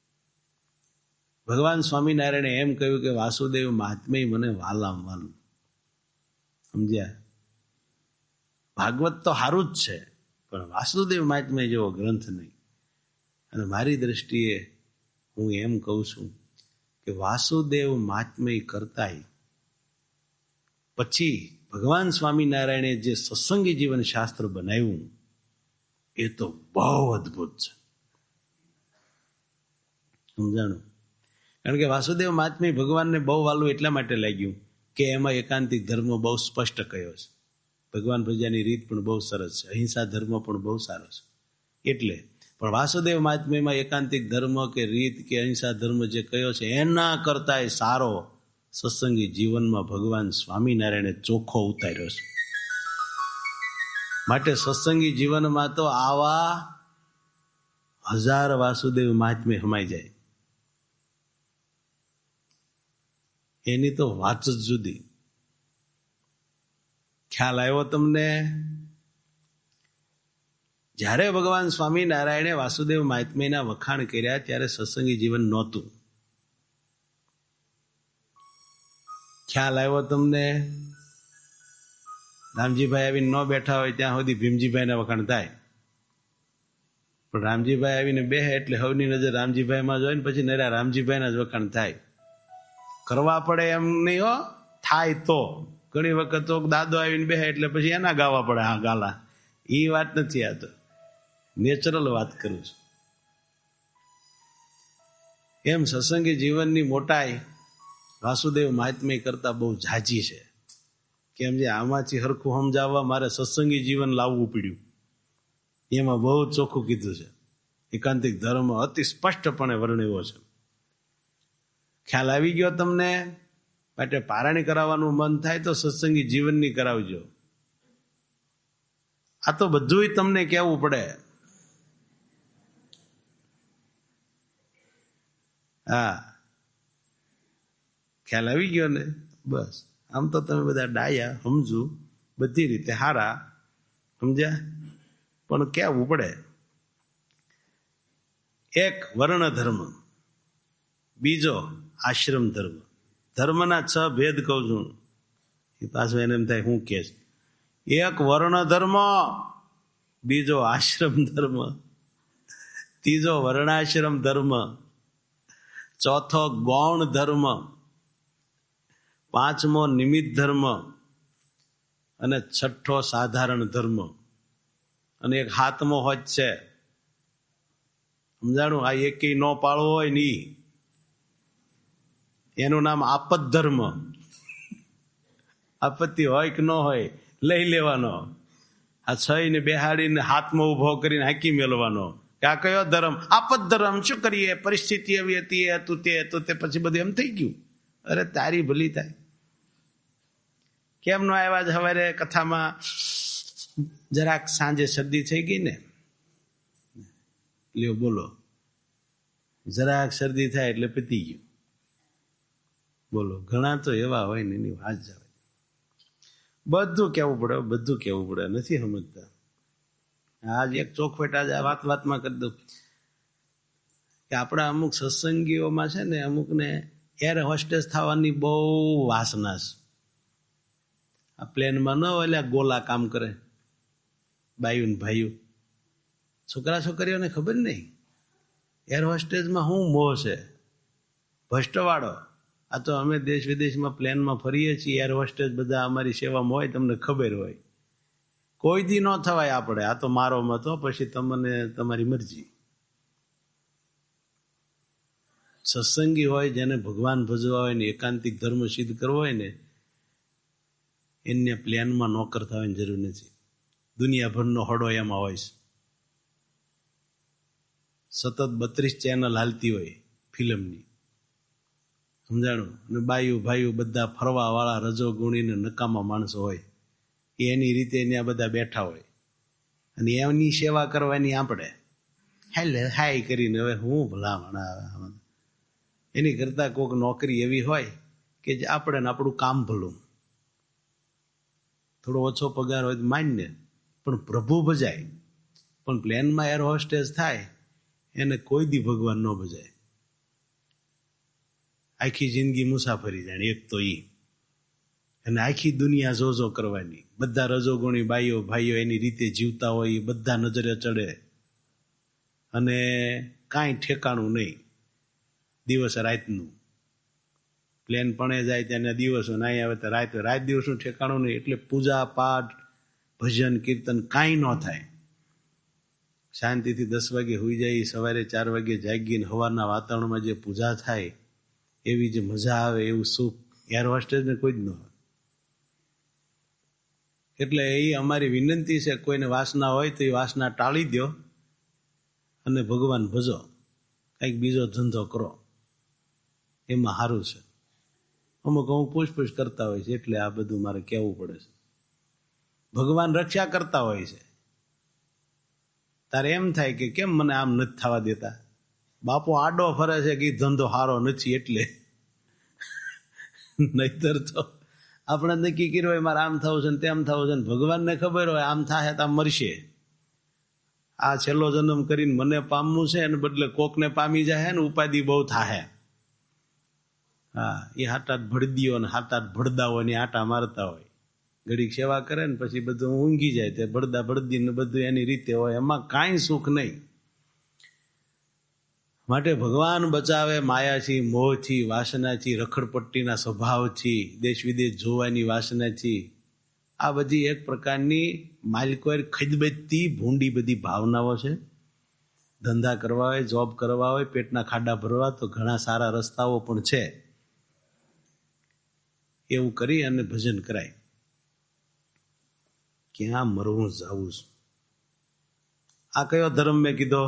ભગવાન સ્વામિનારાયણે એમ કહ્યું કે વાસુદેવ મહાત્મ્ય મને વાલામ વાલું. સમજ્યા? ભાગવત તો સારું જ છે, પણ વાસુદેવ મહાત્મ્ય જેવો ગ્રંથ નહીં. અને મારી દ્રષ્ટિએ હું એમ કહું છું કે વાસુદેવ મહાત્મ્ય કરતાય પછી ભગવાન સ્વામિનારાયણે જે સત્સંગી જીવન શાસ્ત્ર બનાવ્યું એ તો બહુ અદ્ભુત છે. સમજાણું? કારણ કે વાસુદેવ મહાત્મ્ય ભગવાનને બહુ વાલું એટલા માટે લાગ્યું કે એમાં એકાંતિક ધર્મ બહુ સ્પષ્ટ કયો છે. ભગવાન ભજ્યાની રીત પણ બહુ સરસ છે, અહિંસા ધર્મ પણ બહુ સારો છે. એટલે પણ વાસુદેવ મહાત્મ્યમાં એકાંતિક ધર્મ કે રીત કે અહિંસા ધર્મ જે કયો છે એના કરતાંય સારો સત્સંગી જીવનમાં ભગવાન સ્વામિનારાયણે ચોખ્ખો ઉતાર્યો છે. માટે સત્સંગી જીવનમાં તો આવા 1000 વાસુદેવ મહાત્મ્ય સમાઈ જાય. એની તો વાત જ જુદી. ખ્યાલ આવ્યો તમને? જ્યારે ભગવાન સ્વામિનારાયણે વાસુદેવ મહાત્મ્યના વખાણ કર્યા ત્યારે સત્સંગી જીવન નહોતું. ખ્યાલ આવ્યો તમને? રામજીભાઈ આવીને ન બેઠા હોય ત્યાં સુધી ભીમજીભાઈના વખાણ થાય, પણ રામજીભાઈ આવીને બેહે એટલે હવની નજર રામજીભાઈમાં જોઈને પછી નર્યા રામજીભાઈના જ વખાણ થાય. કરવા પડે એમ નહીં હો, થાય તો. ઘણી વખત તો દાદો આવીને બેહે એટલે પછી એના ગાવા પડે આ ગાલા. એ વાત નથી, આ તો નેચરલ વાત કરું છું. એમ સત્સંગી જીવનની મોટાઈ વાસુદેવ મહાત્મ્ય કરતા બહુ ઝાઝી છે. કેમ જે આમાંથી હરખું સમજાવવા મારે સત્સંગી જીવન લાવવું પડ્યું. એમાં બહુ ચોખ્ખું કીધું છે. એકાંતિક ધર્મ અતિ સ્પષ્ટપણે વર્ણવ્યો છે. ખ્યાલ આવી ગયો તમને? માટે પારાયણ કરાવવાનું મન થાય તો સત્સંગી જીવનની કરાવજો. આ તો બધુંય તમને કહેવું પડે. હા, ખ્યાલ આવી ગયો ને? બસ. આમ તો તમે બધા ડાયા, સમજુ, બધી રીતે હારા, સમજ્યા, પણ કહેવું પડે. એક વર્ણ ધર્મ, બીજો આશ્રમ ધર્મ. ધર્મના 6 ભેદ કહું છું. એ પાછું એને એમ થાય હું કે છે. એક વર્ણ ધર્મ, બીજો આશ્રમ ધર્મ, ત્રીજો વર્ણાશ્રમ ધર્મ, ચોથો ગૌણ ધર્મ, પાંચમો નિમિત્ત ધર્મ અને છઠ્ઠો સાધારણ ધર્મ અને એક હાથમો હોજ છે. સમજાણું? આ એકેય નો પાળવો હોય ને એનું નામ આપત ધર્મ. આપત્તિ હોય કે ન હોય લઈ લેવાનો. આ 6 ને બેહાડીને હાથમાં ઉભો કરીને હાંકી મેળવાનો. આ કયો ધર્મ? આપત ધર્મ. શું કરીએ? પરિસ્થિતિ એવી હતી, હતું તે પછી બધું એમ થઈ ગયું. અરે તારી ભલી થાય. કેમ નો આવ્યા? સવારે કથામાં જરાક સાંજે શરદી થઈ ગઈ ને, લ્યો બોલો, જરાક શરદી થાય એટલે પતી ગયું. બોલો, ઘણા તો એવા હોય ને એની વાત જ આવે. બધું કહેવું પડે, બધું કહેવું પડે, નથી સમજતા. આજ એક ચોખવટ આજે વાતમાં કરી દઉં કે આપણા અમુક સત્સંગીઓમાં છે ને, અમુકને એર હોસ્ટેસ થવાની બહુ વાસના છે. આ પ્લેનમાં ન હોય ગોલા કામ કરે બાયું ને ભાઈઓ, છોકરા છોકરીઓને ખબર નહીં એર હોસ્ટેસમાં શું મોહ છે, ભ્રષ્ટવાળો. આ તો અમે દેશ વિદેશમાં પ્લેનમાં ફરીએ છીએ, એર હોસ્ટેસ બધા અમારી સેવામાં હોય, તમને ખબર હોય. કોઈ દી ન થવાય આપણે. આ તો મારો મત હો, પછી તમને તમારી મરજી. સત્સંગી હોય, જેને ભગવાન ભજવા હોય ને એકાંતિક ધર્મ સિદ્ધ કરવો હોય ને, એને પ્લેનમાં નોકર થવાની જરૂર નથી. દુનિયાભરનો હડો એમાં હોય છે. સતત 32 ચેનલ હાલતી હોય ફિલ્મની, સમજાણું? અને બાયું ભાઈઓ બધા ફરવા વાળા રજો ગુણીને નકામા માણસો હોય. એની રીતે ત્યાં બધા બેઠા હોય અને એની સેવા કરવાની આપણે હેલો હાય કરીને હવે હું ભલામણ. એની કરતાં કોઈક નોકરી એવી હોય કે જે આપણે ને આપણું કામ ભલું, થોડો ઓછો પગાર હોય તો માન્ય, પણ પ્રભુ ભજાય. પણ પ્લેનમાં એર હોસ્ટેસ થાય એને કોઈ દી ભગવાન ન ભજાય. આખી જિંદગી મુસાફરી જાણે એક તો ઈ, અને આખી દુનિયા જોજો કરવાની. બધા રજોગુણી બાઈઓ ભાઈઓ એની રીતે જીવતા હોય, એ બધા નજરે ચડે અને કાંઈ ઠેકાણું નહીં. દિવસ રાતનું પ્લેન પણ જાય ત્યાં દિવસો નહીં આવે તો રાત દિવસનું ઠેકાણું નહીં. એટલે પૂજા પાઠ ભજન કીર્તન કાંઈ ન થાય. શાંતિથી 10 વાગે હોઈ જાય, સવારે 4 વાગે જાગીને સવારના વાતાવરણમાં જે પૂજા થાય એવી જે મજા આવે, એવું સુખ એર હોસ્ટેસને કોઈ જ ન હોય. એટલે એ અમારી વિનંતી છે, કોઈને વાસના હોય તો એ વાસના ટાળી દો અને ભગવાન ભજો, કંઈક બીજો ધંધો કરો, એમાં સારું છે. અમુક પૂછપૂછ કરતા હોય છે, એટલે આ બધું મારે કહેવું પડે છે. ભગવાન રક્ષા કરતા હોય છે. તારે એમ થાય કે કેમ મને આમ નથી થવા દેતા? બાપો આડો ફરે છે કે ધંધો સારો નથી એટલે. નહીતર તો આપણે નક્કી કર્યું હોય મારે આમ થવું છે ને તેમ થવું છે, ને ભગવાનને ખબર હોય આમ થાય તો આમ મરશે. આ છેલ્લો જન્મ કરીને મને પામવું છે એને બદલે કોકને પામી જાય ને ઉપાધિ બહુ થાય. હા, એ હાટાટ ભળદીઓ ને હાટાટ ભળદાઓ ની આટા મારતા હોય. ઘડીક સેવા કરે ને પછી બધું ઊંઘી જાય, તે ભળદા ભળદી ને બધું એની રીતે હોય, એમાં કાંઈ સુખ નહીં. માટે ભગવાન બચાવે માયાથી, મોહથી, વાસનાથી, રખડપટ્ટીના સ્વભાવથી, દેશ વિદેશ જોવાની વાસનાથી. આ બધી એક પ્રકારની માલિકોર ખદબદતી ભૂંડી બધી ભાવનાઓ છે. ધંધા કરવા હોય, જોબ કરવા હોય, પેટના ખાડા ભરવા તો ઘણા સારા રસ્તાઓ પણ છે. એવું કરી અને ભજન કરાય. ક્યાં મરવું જાવું? આ કયો ધર્મ મેં કીધો?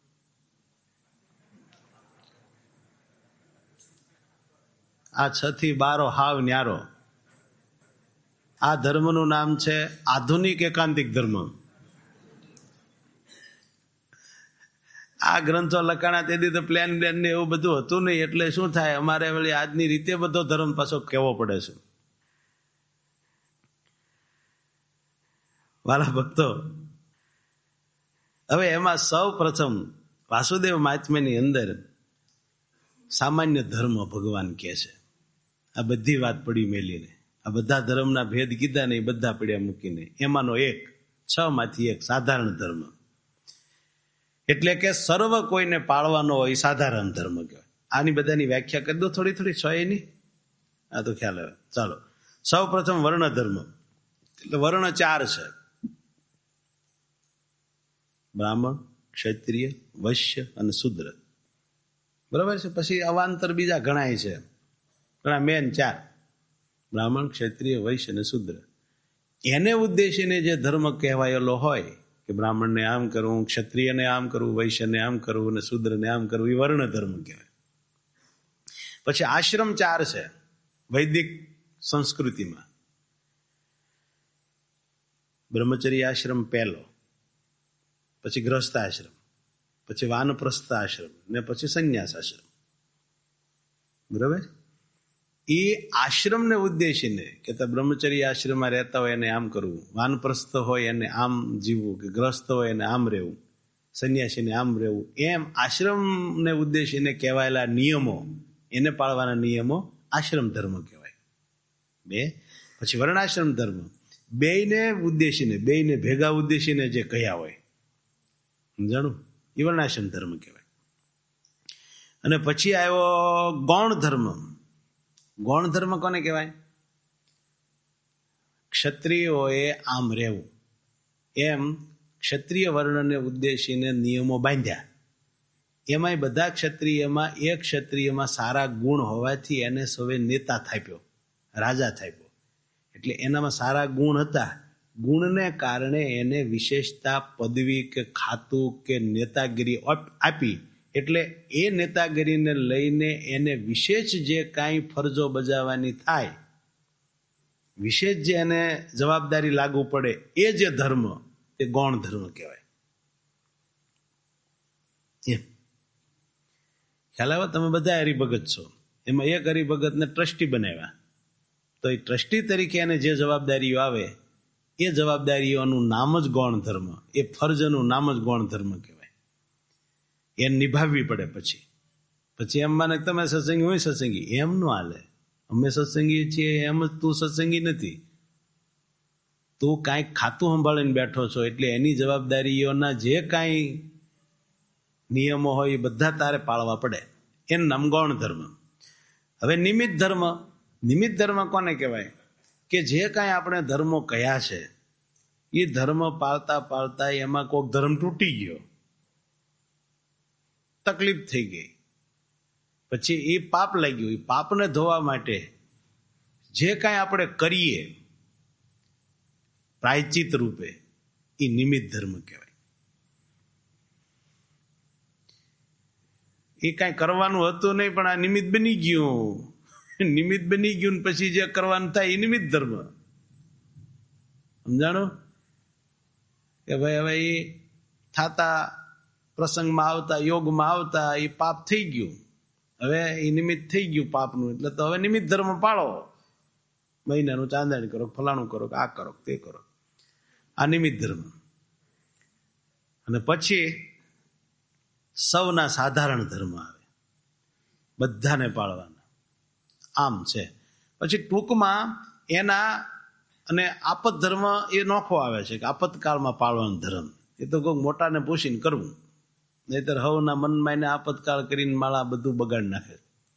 આ 6 થી 12 હાવ ન્યારો. આ ધર્મનું નામ છે આધુનિક એકાંતિક ધર્મ. આ ગ્રંથો લખાણા તેથી તો પ્લેન ને એવું બધું હતું નહીં, એટલે શું થાય, અમારે વળી આજની રીતે બધો ધર્મ પાછો કહેવો પડે છે. વાલા ભક્તો, હવે એમાં સૌ પ્રથમ વાસુદેવ મહાત્મ્યની અંદર સામાન્ય ધર્મ ભગવાન કહે છે. આ બધી વાત પડી મેલીને, આ બધા ધર્મના ભેદ કીધા ને એ બધા પડ્યા મૂકીને એમાંનો એક, 6 માંથી એક સાધારણ ધર્મ, એટલે કે સર્વ કોઈને પાળવાનો હોય સાધારણ ધર્મ કહેવાય. આની બધાની વ્યાખ્યા કરી દો થોડી થોડી, 6 એની આ તો ખ્યાલ આવે. ચાલો, સૌ પ્રથમ વર્ણ ધર્મ, એટલે વર્ણ 4 છે: બ્રાહ્મણ, ક્ષત્રિય, વૈશ્ય અને શુદ્ર. બરાબર છે. પછી અવાંતર બીજા ઘણાય છે, ઘણા મેન 4: બ્રાહ્મણ, ક્ષત્રિય, વૈશ્ય અને શુદ્ર. એને ઉદ્દેશીને જે ધર્મ કહેવાયેલો હોય કે બ્રાહ્મણને આમ કરવું, ક્ષત્રિયને આમ કરવું, વૈશ્યને આમ કરવું અને શુદ્રને આમ કરવું, એ વર્ણ ધર્મ કહેવાય. પછી આશ્રમ 4 છે વૈદિક સંસ્કૃતિમાં. બ્રહ્મચર્ય આશ્રમ પહેલો, પછી ગ્રસ્થ આશ્રમ, પછી વાનપ્રસ્થ આશ્રમ ને પછી સંન્યાસ આશ્રમ. બરાબર. એ આશ્રમને ઉદ્દેશીને કે બ્રહ્મચર્ય આશ્રમમાં રહેતા હોય એને આમ કરવું, વાનપ્રસ્થ હોય એને આમ જીવવું, કે ગ્રસ્થ હોય એને આમ રહેવું, સંન્યાસીને આમ રહેવું, એમ આશ્રમને ઉદ્દેશીને કહેવાયેલા નિયમો, એને પાળવાના નિયમો આશ્રમ ધર્મ કહેવાય. 2. પછી વર્ણાશ્રમ ધર્મ, બેયને ઉદ્દેશીને, બેયને ભેગા ઉદ્દેશીને જે કહ્યા હોય, સમજાણું, એ વર્ણાશ્રમ ધર્મ કહેવાય. અને પછી આવ્યો ગૌણ ધર્મ. ગૌણ ધર્મ કોને કહેવાય? ક્ષત્રિયોએ આમ રહેવું, એમ ક્ષત્રિય વર્ણને ઉદ્દેશીને નિયમો બાંધ્યા. એમાંય બધા ક્ષત્રિયમાં એક ક્ષત્રિયમાં સારા ગુણ હોવાથી એને સૌએ નેતા થાપ્યો, રાજા થાપ્યો. એટલે એનામાં સારા ગુણ હતા, ગુણને કારણે એને વિશેષતા, પદવી કે ખાતું કે નેતાગીરી આપી. એટલે એ નેતાગીરીને લઈને એને વિશેષ જે કાંઈ ફરજો બજાવવાની થાય, વિશેષ જે એને જવાબદારી લાગુ પડે, એ જે ધર્મ, તે ગૌણ ધર્મ કહેવાય. એમ ખ્યાલ આવે? તમે બધા હરિભગત છો, એમાં એક હરિભગતને ટ્રસ્ટી બનાવ્યા, તો એ ટ્રસ્ટી તરીકે એને જે જવાબદારીઓ આવે, એ જવાબદારીઓનું નામ જ ગૌણ ધર્મ, એ ફરજનું નામ જ ગૌણ ધર્મ કહેવાય. એ નિભાવવી પડે. પછી એમ માને તમે સત્સંગી, હોય સત્સંગી, એમ ન હાલે. અમે સત્સંગી છીએ એમ જ તું સત્સંગી નથી. તું કાંઈક ખાતું સંભાળીને બેઠો છો, એટલે એની જવાબદારીઓના જે કાંઈ નિયમો હોય એ બધા તારે પાળવા પડે. એનું નામ ગૌણ ધર્મ. હવે નિમિત્ત ધર્મ. નિમિત્ત ધર્મ કોને કહેવાય? કે જે કાંઈ આપણે ધર્મો કયા છે, એ ધર્મ પાળતા પાળતા એમાં કોઈક ધર્મ તૂટી ગયો, તકલીફ થઈ ગઈ, પછી એ પાપ લાગ્યું. એ પાપને ધોવા માટે જે કાંઈ આપણે કરીએ પ્રાયચિત રૂપે, એ નિમિત્ત ધર્મ કહેવાય. એ કાંઈ કરવાનું હતું નહીં, પણ આ નિમિત્ત બની ગયું. નિમિત્ત બની ગયું પછી જે કરવાનું થાય એ નિમિત્ત ધર્મ. સમજાણો? કે ભાઈ હવે એ થાતા પ્રસંગમાં આવતા, યોગમાં આવતા એ પાપ થઈ ગયું, હવે એ નિમિત્ત થઈ ગયું પાપનું, એટલે તો હવે નિમિત્ત ધર્મ પાળો. મહિનાનું ચાંદણી કરો, ફલાણું કરો, આ કરો, તે કરો. આ નિમિત્ત ધર્મ. અને પછી સૌના સાધારણ ધર્મ આવે, બધાને પાળવાના. આમ છે. પછી ટૂંકમાં એના અને આપત ધર્મ એ નોખો આવે છે કે આપતકાળમાં પાળવાનો ધર્મ. એ તો કોઈક મોટાને પૂછીને કરવું, નહીતર હવના મનમાં એને આપતકાળ કરીને માળા બધું બગાડી નાખે.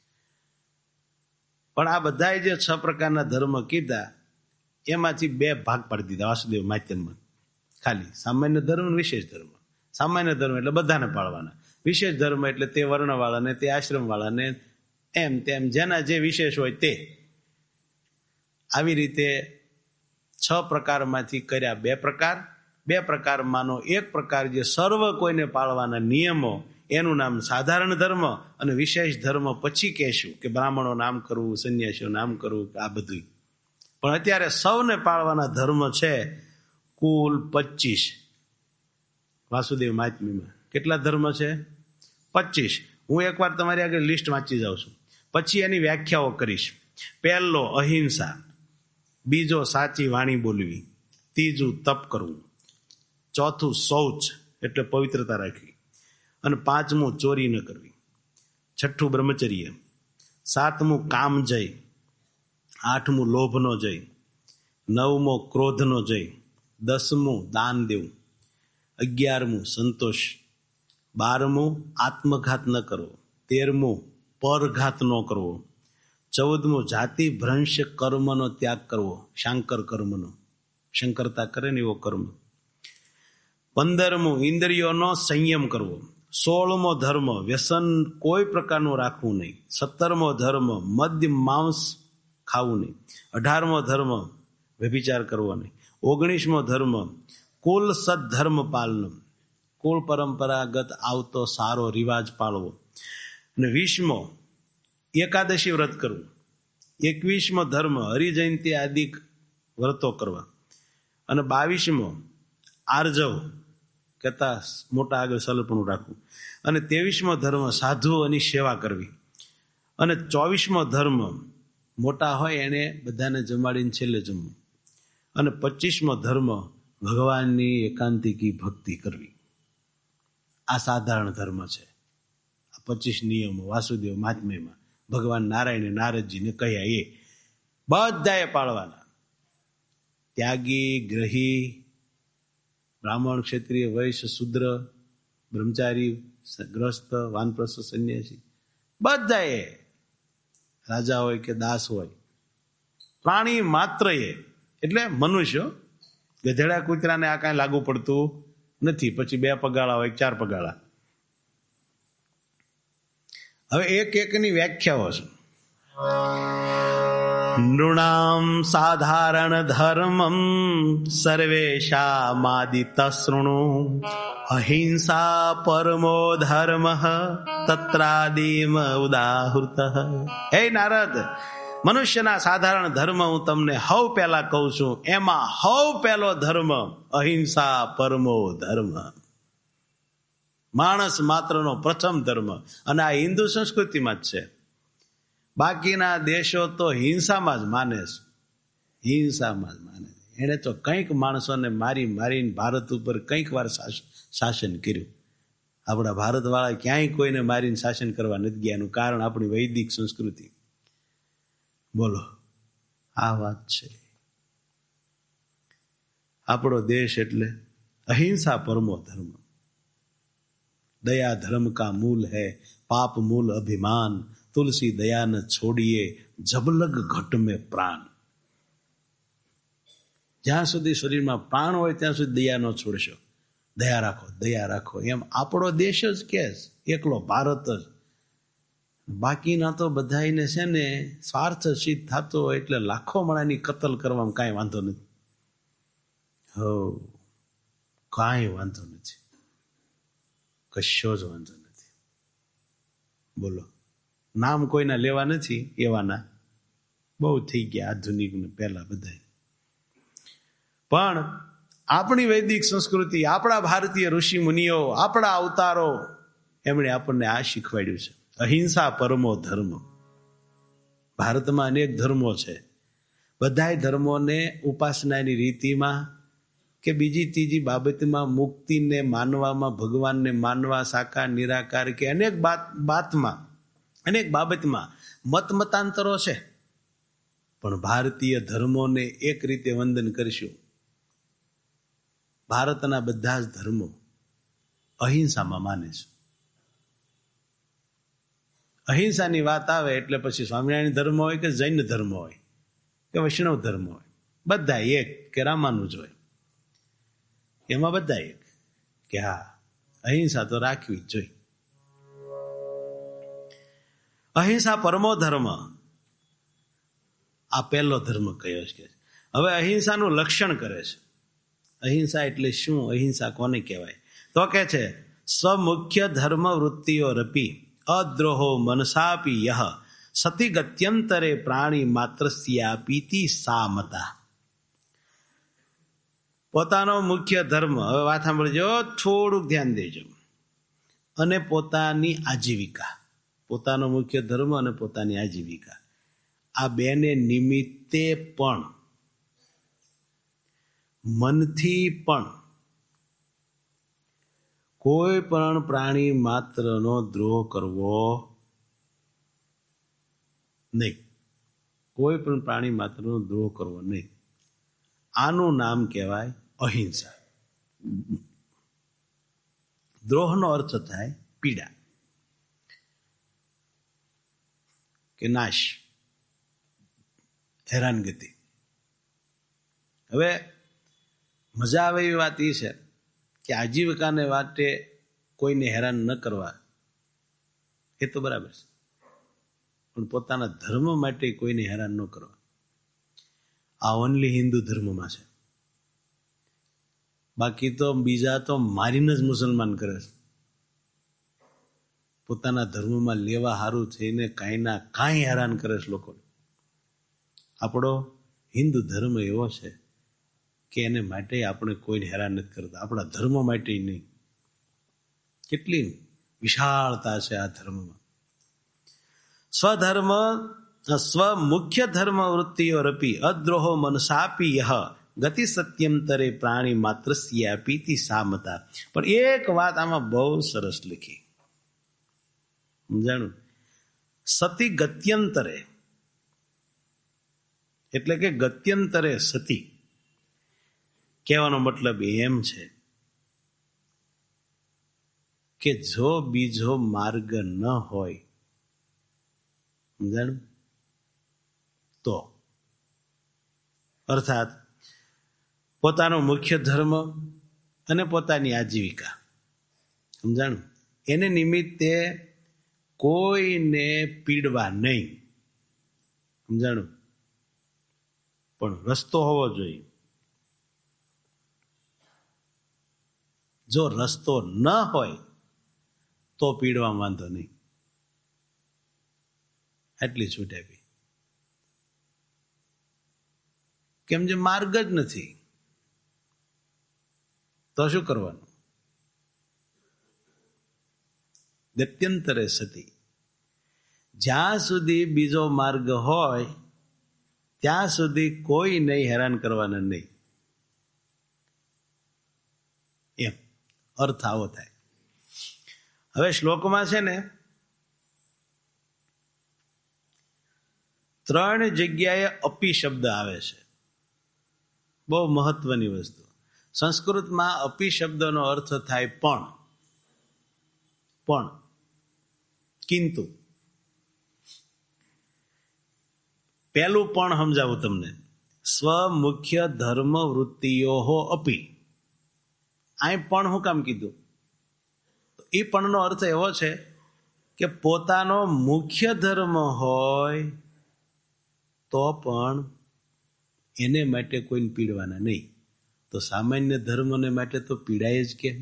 પણ આ બધા જે 6 પ્રકારના ધર્મ કીધા, એમાંથી 2 ભાગ પાડી દીધા વાસુદેવ મહાત્મ્યમાં. ખાલી સામાન્ય ધર્મ અને વિશેષ ધર્મ. સામાન્ય ધર્મ એટલે બધાને પાળવાના, વિશેષ ધર્મ એટલે તે વર્ણવાળાને, તે આશ્રમવાળાને, એમ તેમ જેના જે વિશેષ હોય તે. આવી રીતે 6 પ્રકારમાંથી કર્યા 2 પ્રકાર, 2 પ્રકારમાંનો એક પ્રકાર જે સર્વ કોઈને પાળવાના નિયમો, એનું નામ સાધારણ ધર્મ, અને વિશેષ ધર્મ પછી કહેશું કે બ્રાહ્મણો નામ કરવું, સંન્યાસીઓ નામ કરવું, આ બધું. પણ અત્યારે સૌને પાળવાના ધર્મ છે કુલ 25. વાસુદેવ મહાત્મ્યમાં કેટલા ધર્મ છે? 25. હું એકવાર તમારી આગળ લિસ્ટ વાંચી જાઉં છું, પછી એની વ્યાખ્યાઓ કરીશ. પહેલો અહિંસા, બીજો સાચી વાણી બોલવી, ત્રીજું તપ કરવું, ચોથું શૌચ એટલે પવિત્રતા રાખવી, અને 5મું ચોરી ન કરવી, 6ઠું બ્રહ્મચર્ય, 7મું કામ જય, 8મું લોભનો જય, 9મો ક્રોધનો જય, 10મું દાન દેવું, 11મું સંતોષ, 12મું આત્મઘાત ન કરવો, 13મું પરઘાત ન કરવો, 14મું જાતિ ભ્રંશ કર્મનો ત્યાગ કરવો, શાંકર કર્મનો, શંકરતા કરે ને એવો કર્મ, 15મું ઇન્દ્રિયોનો સંયમ કરવો, 16મો ધર્મ વ્યસન કોઈ પ્રકારનું રાખવું નહીં, 17મો ધર્મ મદ્ય માંસ ખાવું નહીં, 18મો ધર્મ વ્યભિચાર કરવો નહીં, 19મો ધર્મ કુલ સદ્ધર્મ પાલન, કુલ પરંપરાગત આવતો સારો રિવાજ પાળવો, અને 20મો એકાદશી વ્રત કરવું, 21મો ધર્મ હરિજયંતિ આદિ વ્રતો કરવા, અને 22મો આર્જવ કહેતા મોટા આગળ સલપણું રાખવું, અને 23મો ધર્મ સાધુઓની સેવા કરવી, અને 24મો ધર્મ મોટા હોય એને બધાને જમાડીને છેલ્લે જમવું, અને 25મો ધર્મ ભગવાનની એકાંતિકી ભક્તિ કરવી. આ સાધારણ ધર્મ છે. આ 25 નિયમો વાસુદેવ મહાત્મ્યમાં ભગવાન નારાયણે નારદજીને કહ્યા એ બધાએ પાળવાના. ત્યાગી, ગ્રહી, બ્રાહ્મણ, ક્ષત્રિય, વૈશ્ય, શૂદ્ર, બ્રહ્મચારી, ગ્રસ્ત, વાનપ્રસ્થ, સંન્યાસી, બધાએ, રાજા હોય કે દાસ હોય, પ્રાણી માત્ર એટલે મનુષ્ય. ગધેડા કૂતરાને આ કાંઈ લાગુ પડતું નથી. પછી 2 પગાળા હોય, 4 પગાળા. હવે એક એકની વ્યાખ્યાઓ છે. નૃણામ સાધારણ ધર્મમ સર્વેષામાદિત શૃણુ અહિંસા પરમો ધર્મ તત્રાદિમ ઉદાહૃત. હે નારદ, મનુષ્યના સાધારણ ધર્મ હું તમને હવ પહેલા કહું છું. એમાં હવ પહેલો ધર્મ અહિંસા પરમો ધર્મ, માણસ માત્રનો પ્રથમ ધર્મ. અને આ હિન્દુ સંસ્કૃતિમાં જ છે. બાકીના દેશો તો હિંસામાં જ માને છે, હિંસામાં જ માને. એને તો કંઈક માણસોને મારીને ભારત ઉપર કંઈક વાર શાસન કર્યું. આપણા ભારતવાળા ક્યાંય કોઈને મારીને શાસન કરવા નથી ગયા. એનું કારણ આપણી વૈદિક સંસ્કૃતિ. બોલો, આ વાત છે. આપણો દેશ એટલે અહિંસા પરમો ધર્મ. દયા ધર્મ કા મૂલ है, पाप मूल अभिमान, तुलसी दया न छोड़िए, जबलग घट में प्राण. જ્યાં સુધી શરીરમાં પ્રાણ હોય ત્યાં સુધી દયા ન છોડશો. દયા રાખો, દયા રાખો, એમ આપણો દેશ જ કે એકલો ભારત જ. બાકીના તો બધાને છે ને સ્વાર્થ સિદ્ધ થતો હોય એટલે લાખો માણાની કતલ કરવામાં કાંઈ વાંધો નથી. કાંઈ વાંધો નથી, કશો જ વાંધો નથી. બોલો, નામ કોઈના લેવા નથી, એવાના બહુ થઈ ગયા આધુનિક ને પહેલા બધા. પણ આપણી વૈદિક સંસ્કૃતિ, આપણા ભારતીય ઋષિ મુનિઓ, આપણા અવતારો, એમણે આપણને આ શીખવાડ્યું છે, અહિંસા પરમો ધર્મ. ભારતમાં અનેક ધર્મો છે. બધાય ધર્મોને ઉપાસનાની રીતિમાં કે બીજી ત્રીજી બાબતમાં, મુક્તિને માનવામાં, ભગવાનને માનવા, સાકાર નિરાકાર કે અનેક બાબતમાં મતાંતરો છે. પણ ભારતીય ધર્મોને એક રીતે વંદન કરીશું. ભારતના બધા જ ધર્મો અહિંસામાં માને છે. અહિંસાની વાત આવે એટલે પછી સ્વામિનારાયણ ધર્મ હોય કે જૈન ધર્મ હોય કે વૈષ્ણવ ધર્મ હોય, બધા એક કે રામાનુજ હોય, એમાં બધા એક કે હા, અહિંસા તો રાખવી જ જોઈએ. અહિંસા પરમો ધર્મ. આ પહેલો ધર્મ કયો છે. હવે અહિંસાનું લક્ષણ કરે છે. અહિંસા એટલે શું? અહિંસા કોને કહેવાય? તો કે છે સ્વમુખ્ય ધર્મ વૃત્તિઓ રપી અદ્રોહો મનસાપી યહ સતી ગત્યંતરે પ્રાણી માત્રસ્યાપીતિ સામતા. પોતાનો મુખ્ય ધર્મ, હવે વાત સાંભળજો, થોડુંક ધ્યાન દેજો, અને પોતાની આજીવિકા, પોતાનો મુખ્ય ધર્મ અને પોતાની આજીવિકા, આ બેને નિમિત્તે પણ મનથી પણ કોઈ પણ પ્રાણી માત્રનો દ્રોહ કરવો નહીં. કોઈ પણ પ્રાણી માત્રનો દ્રોહ કરવો નહીં. આનું નામ કહેવાય અહિંસા. દ્રોહનો અર્થ થાય પીડા કે નાશ, હેરાનગતિ. હવે મજા આવે એવી વાત એ છે કે આજીવિકાને માટે કોઈને હેરાન ન કરવા એ તો બરાબર છે, પણ પોતાના ધર્મ માટે કોઈને હેરાન ન કરવા, આ ઓનલી હિન્દુ ધર્મમાં છે. બાકી તો બીજા તો મારીને જ મુસલમાન કરે છે. પોતાના ધર્મમાં લેવા સારું થઈને કાંઈ હેરાન કરે છે લોકોને. આપણો હિન્દુ ધર્મ એવો છે કે એને માટે આપણે કોઈને હેરાન નથી કરતા, આપણા ધર્મ માટે નહીં. કેટલી વિશાળતા છે આ ધર્મમાં. સ્વધર્મ સ્વ મુખ્ય ધર્મ વૃત્તિઓ રપી અદ્રોહો મનસાપી યહ ગતિ સત્યંતરે પ્રાણી માત્રસ્યાપીતિ સામતા. પણ એક વાત આમાં બહુ સરસ લખી, સમજાણું? સતી ગત્યંતરે એટલે કે ગત્યંતરે સતી કહેવાનો મતલબ એમ છે કે જો બીજો માર્ગ ન હોય, સમજાણું, તો અર્થાત પોતાનો મુખ્ય ધર્મ અને પોતાની આજીવિકા, સમજાણું, એને નિમિત્તે કોઈને પીડવા નહીં, સમજાણું, પણ રસ્તો હોવો જોઈએ. જો રસ્તો ન હોય તો પીડવા વાંધો નહીં, એટલી છૂટ આપી. કેમ જે માર્ગ જ નથી તો શું કરવાનું? ગત્યંતરે સતી, જ્યાં સુધી બીજો માર્ગ હોય ત્યાં સુધી કોઈ નહીં હેરાન કરવાના નહીં, એમ અર્થ આવો થાય. હવે શ્લોકમાં છે ને 3 જગ્યાએ અપી શબ્દ આવે છે, બહુ મહત્વની વસ્તુ. સંસ્કૃતમાં અપી શબ્દનો અર્થ થાય પણ, કિંતુ. પહેલું પણ સમજાવું તમને. સ્વમુખ્ય ધર્મ વૃત્તિઓ અપી, અહીં પણ હું કામ કીધું? એ પણનો અર્થ એવો છે કે પોતાનો મુખ્ય ધર્મ હોય તો પણ એને માટે કોઈને પીડવાના નહીં. તો સામાન્ય ધર્મને માટે તો પીડાય જ કેમ?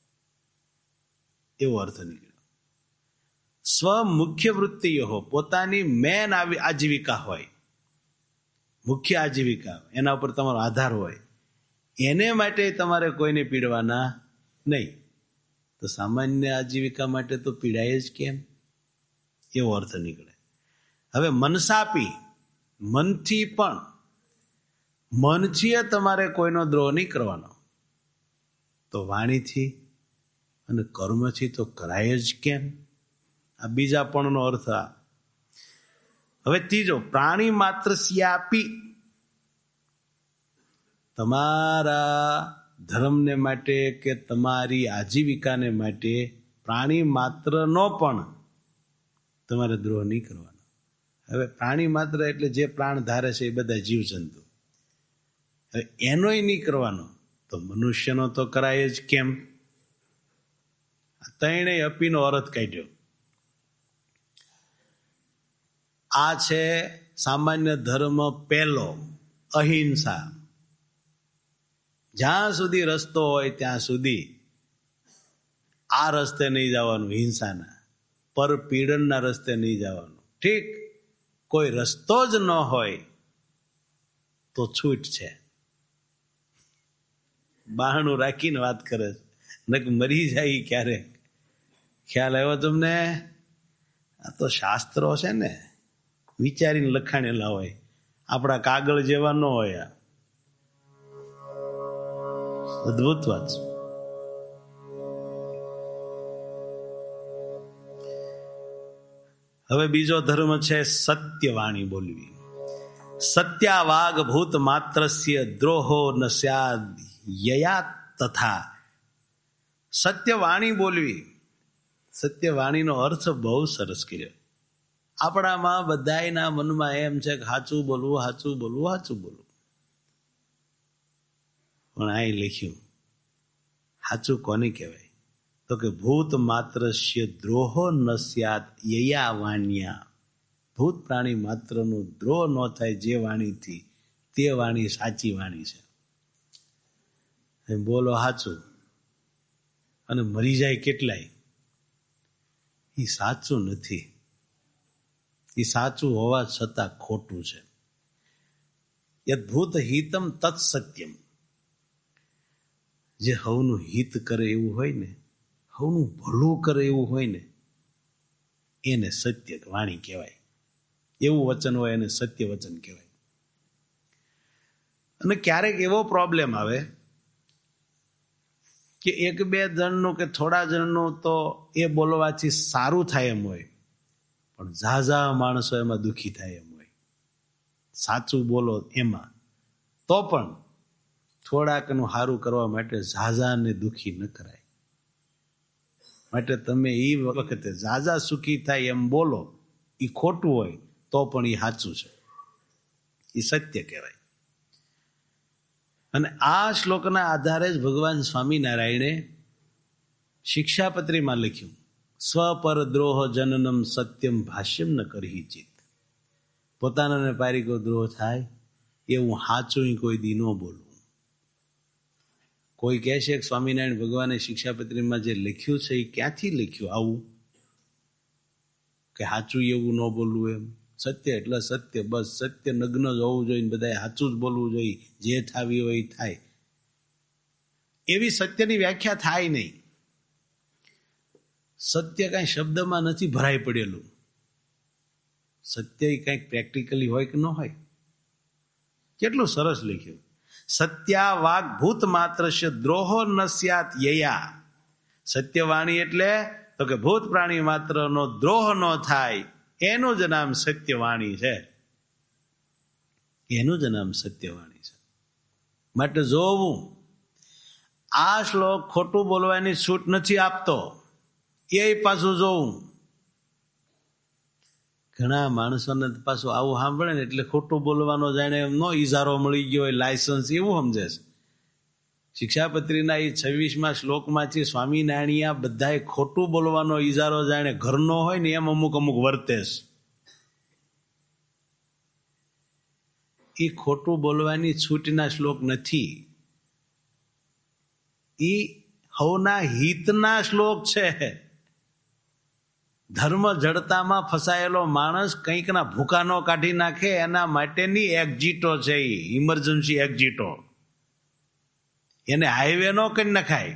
એવો અર્થ નીકળ્યો. સ્વમુખ્ય વૃત્તિઓ, પોતાની મેન આજીવિકા હોય, મુખ્ય આજીવિકા, એના ઉપર તમારો આધાર હોય, એને માટે તમારે કોઈને પીડવાના નહીં. તો સામાન્ય આજીવિકા માટે તો પીડાય જ કેમ? એવો અર્થ નીકળે. હવે મનસાપી, મનથી પણ, મનથી તમારે કોઈનો દ્રોહ નહીં કરવાનો, તો વાણીથી અને કર્મથી તો કરાય જ કેમ? આ બીજા પણનો અર્થ આ. હવે ત્રીજો, પ્રાણી માત્ર સ્યાપી, તમારા ધર્મને માટે કે તમારી આજીવિકાને માટે પ્રાણી માત્રનો પણ તમારે દ્રોહ નહીં કરવાનો. હવે પ્રાણી માત્ર એટલે જે પ્રાણ ધારે છે એ બધા જીવજંતુ, હવે એનોય નહીં કરવાનો તો મનુષ્યનો તો કરાય જ કેમ? ત્રણેય અપીનો અર્થ કાઢ્યો. આ છે સામાન્ય ધર્મ પહેલો અહિંસા. જ્યાં સુધી રસ્તો હોય ત્યાં સુધી આ રસ્તે નહીં જવાનું, હિંસાના પરપીડનના રસ્તે નહીં જવાનું. ઠીક, કોઈ રસ્તો જ ન હોય તો છૂટ છે. બહાનું રાખીને વાત કરે છે, નક મરી જાય ક્યારેક. ખ્યાલ આવ્યો તમને? આ તો શાસ્ત્રો છે ને, વિચારીને લખાણેલા હોય, આપણા કાગળ જેવા ન હોય. અદભુત વાત. હવે બીજો ધર્મ છે સત્યવાણી બોલવી. સત્યાવાગ ભૂત માત્રસ્ય દ્રોહો ન સ્યાદ યયા તથા. સત્યવાણી બોલવી. સત્યવાણીનો અર્થ બહુ સરસ કર્યો. આપણામાં બધાયના મનમાં એમ છે કે સાચું બોલવું, સાચું બોલવું, સાચું બોલવું. પણ અહીં લખ્યું, સાચું કોને કહેવાય? તો કે ભૂત માત્રસ્ય દ્રોહો ન સ્યાત યયા વાણ્યા. ભૂત પ્રાણી માત્રનો દ્રોહ ન થાય જે વાણીથી, તે વાણી સાચી વાણી છે. એમ બોલો સાચું અને મરી જાય કેટલાય, એ સાચું નથી. એ સાચું હોવા છતાં ખોટું છે. યદ્ભૂત હિતમ તત્સત્યમ. જે હવનું હિત કરે એવું હોય ને, હવનું ભલું કરે એવું હોય ને, એને સત્ય વાણી કહેવાય. એવું વચન હોય એને સત્ય વચન કહેવાય. અને ક્યારેક એવો પ્રોબ્લેમ આવે કે એક બે જણનું કે થોડા જણનું તો એ બોલવાથી સારું થાય એમ હોય, પણ ઝાઝા માણસો એમાં દુઃખી થાય એમ હોય. સાચું બોલો એમાં તો પણ થોડાકનું સારું કરવા માટે ઝાઝાને દુઃખી ન કરાય. માટે તમે એ વખતે ઝાઝા સુખી થાય એમ બોલો. એ ખોટું હોય તો પણ એ સાચું છે, એ સત્ય કહેવાય. અને આ શ્લોકના આધારે જ ભગવાન સ્વામિનારાયણે શિક્ષાપત્રીમાં લખ્યું, સ્વપર દ્રોહ જનનમ સત્યમ ભાષ્યમ ન કરી ચિત. પોતાનાને પારીકો દ્રોહ થાય એ હું સાચું કોઈ દી ન બોલું. કોઈ કહે છે કે સ્વામિનારાયણ ભગવાને શિક્ષાપત્રીમાં જે લખ્યું છે એ ક્યાંથી લખ્યું આવું, કે સાચું એવું ન બોલવું? એમ સત્ય એટલે સત્ય, બસ સત્ય નગ્ન જ હોવું જોઈએ, બધાએ સાચું જ બોલવું જોઈએ, જે થાવી હોય એ થાય. એવી સત્યની વ્યાખ્યા થાય નહીં. સત્ય કાંઈ શબ્દમાં નથી ભરાઈ પડેલું. સત્ય એ કંઈક પ્રેક્ટિકલી હોય કે ન હોય. કેટલું સરસ લખ્યું. સત્યાવાગ ભૂત માત્રસ્ય દ્રોહો ન સ્યાત યયા. સત્યવાણી એટલે તો કે ભૂત પ્રાણી માત્રનો દ્રોહ ન થાય, એનું જ નામ સત્યવાણી છે. એનું જ નામ સત્યવાણી છે. માટે જોવું, આ શ્લોક ખોટું બોલવાની છૂટ નથી આપતો, એ પાછું જોવું. ઘણા માણસોને પાછું આવું સાંભળે ને એટલે ખોટું બોલવાનો જાણે એમ નો ઈજારો મળી ગયો હોય, લાયસન્સ, એવું સમજે છે. શિક્ષાપત્રીના એ 26મા શ્લોકમાંથી સ્વામિનારાયણ બધાએ ખોટું બોલવાનો ઈજારો જાણે ઘરનો હોય ને એમ અમુક અમુક વર્તે છે. એ ખોટું બોલવાની છૂટના શ્લોક નથી, એ હવના હિતના શ્લોક છે. ધર્મ જડતામાં ફસાયેલો માણસ કંઈકના ભૂકાનો કાઢી નાખે એના માટેની એક્ઝિટો છે, ઇમરજન્સી એક્ઝિટો. એને હાઈવે નો કરી નખાય.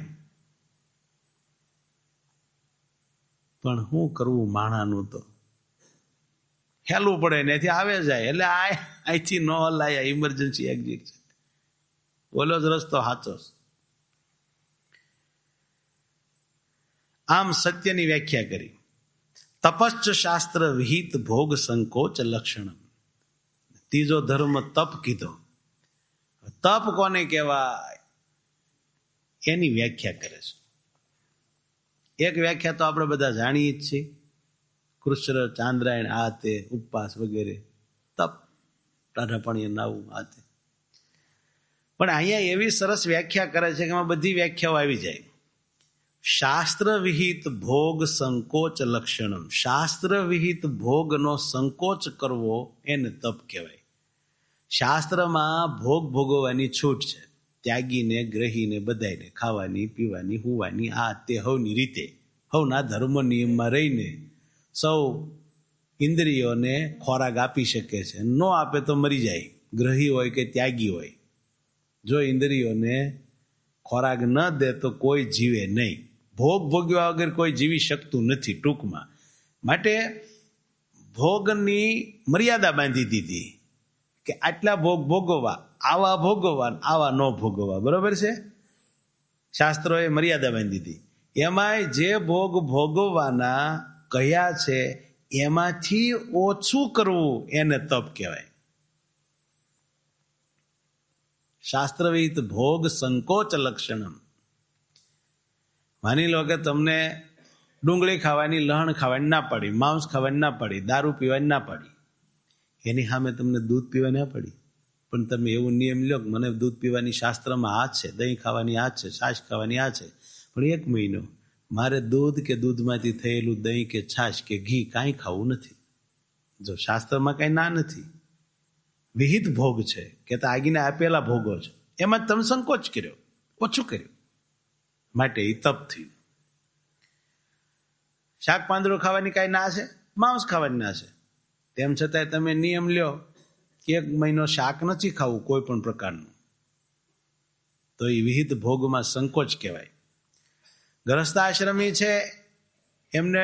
પણ શું કરવું, માણાનું તો હેલું પડે, ત્યાંથી આવે જાય એટલે અહીંથી ન હલાય, ઇમરજન્સી એક્ઝિટ છે. બોલો જ રસ્તો સાચો. આમ સત્યની વ્યાખ્યા કરી. તપશ્ચ શાસ્ત્ર વિહિત ભોગ સંકોચ લક્ષણ. ત્રીજો ધર્મ તપ કીધો. તપ કોને કહેવાય એની વ્યાખ્યા કરે છે. એક વ્યાખ્યા તો આપણે બધા જાણીએ જ છીએ, કૃષ્ણ ચાંદ્રાયણ, આ તે ઉપવાસ વગેરે, તપ, ટાઢા પાણીએ નાવું, આ તે. પણ અહીંયા એવી સરસ વ્યાખ્યા કરે છે કે એમાં બધી વ્યાખ્યાઓ આવી જાય. શાસ્ત્ર વિહિત ભોગ સંકોચ લક્ષણમ. શાસ્ત્ર વિહિત ભોગનો સંકોચ કરવો એને તપ કહેવાય. શાસ્ત્રમાં ભોગ ભોગવવાની છૂટ છે. ત્યાગીને ગ્રહીને બધાને ખાવાની પીવાની હુવાની આ તે હવની રીતે હવના ધર્મ નિયમમાં રહીને સૌ ઇન્દ્રિયોને ખોરાક આપી શકે છે. ન આપે તો મરી જાય, ગ્રહી હોય કે ત્યાગી હોય. જો ઇન્દ્રિયોને ખોરાક ન દે તો કોઈ જીવે નહીં. ભોગ ભોગવ્યા વગર કોઈ જીવી શકતું નથી ટૂંકમાં. માટે ભોગની મર્યાદા બાંધી દીધી કે આટલા ભોગ ભોગવવા, આવા ભોગવવા, આવા ન ભોગવવા. બરોબર છે? શાસ્ત્રોએ મર્યાદા બાંધી દીધી. એમાંય જે ભોગ ભોગવવાના કયા છે એમાંથી ઓછું કરવું એને તપ કહેવાય. શાસ્ત્રવિહિત ભોગ સંકોચ લક્ષણમ. માની લો કે તમને ડુંગળી ખાવાની, લહણ ખાવાની ના પડી, માંસ ખાવાની ના પડી, દારૂ પીવાની ના પડી. એની સામે તમને દૂધ પીવાની ના પડી, પણ તમે એવું નિયમ લો કે મને દૂધ પીવાની શાસ્ત્રમાં આ છે, દહીં ખાવાની આ છે, છાશ ખાવાની આ છે, પણ 1 મહિનો મારે દૂધ કે દૂધમાંથી થયેલું દહીં કે છાશ કે ઘી કાંઈ ખાવું નથી. જો શાસ્ત્રમાં કાંઈ ના નથી, વિહિત ભોગ છે કે આગીને આપેલા ભોગો છે, એમાં તમે સંકોચ કર્યો, ઓછું કર્યું, માટે એ તપ થયું. શાક પાંદડું ખાવાની કાંઈ ના છે, માંસ ખાવાની ના છે, તેમ છતાંય તમે નિયમ લ્યો કે 1 મહિનો શાક નથી ખાવું કોઈ પણ પ્રકારનું, તો એ વિહિત ભોગમાં સંકોચ કહેવાય. ગૃહસ્થ આશ્રમી છે એમને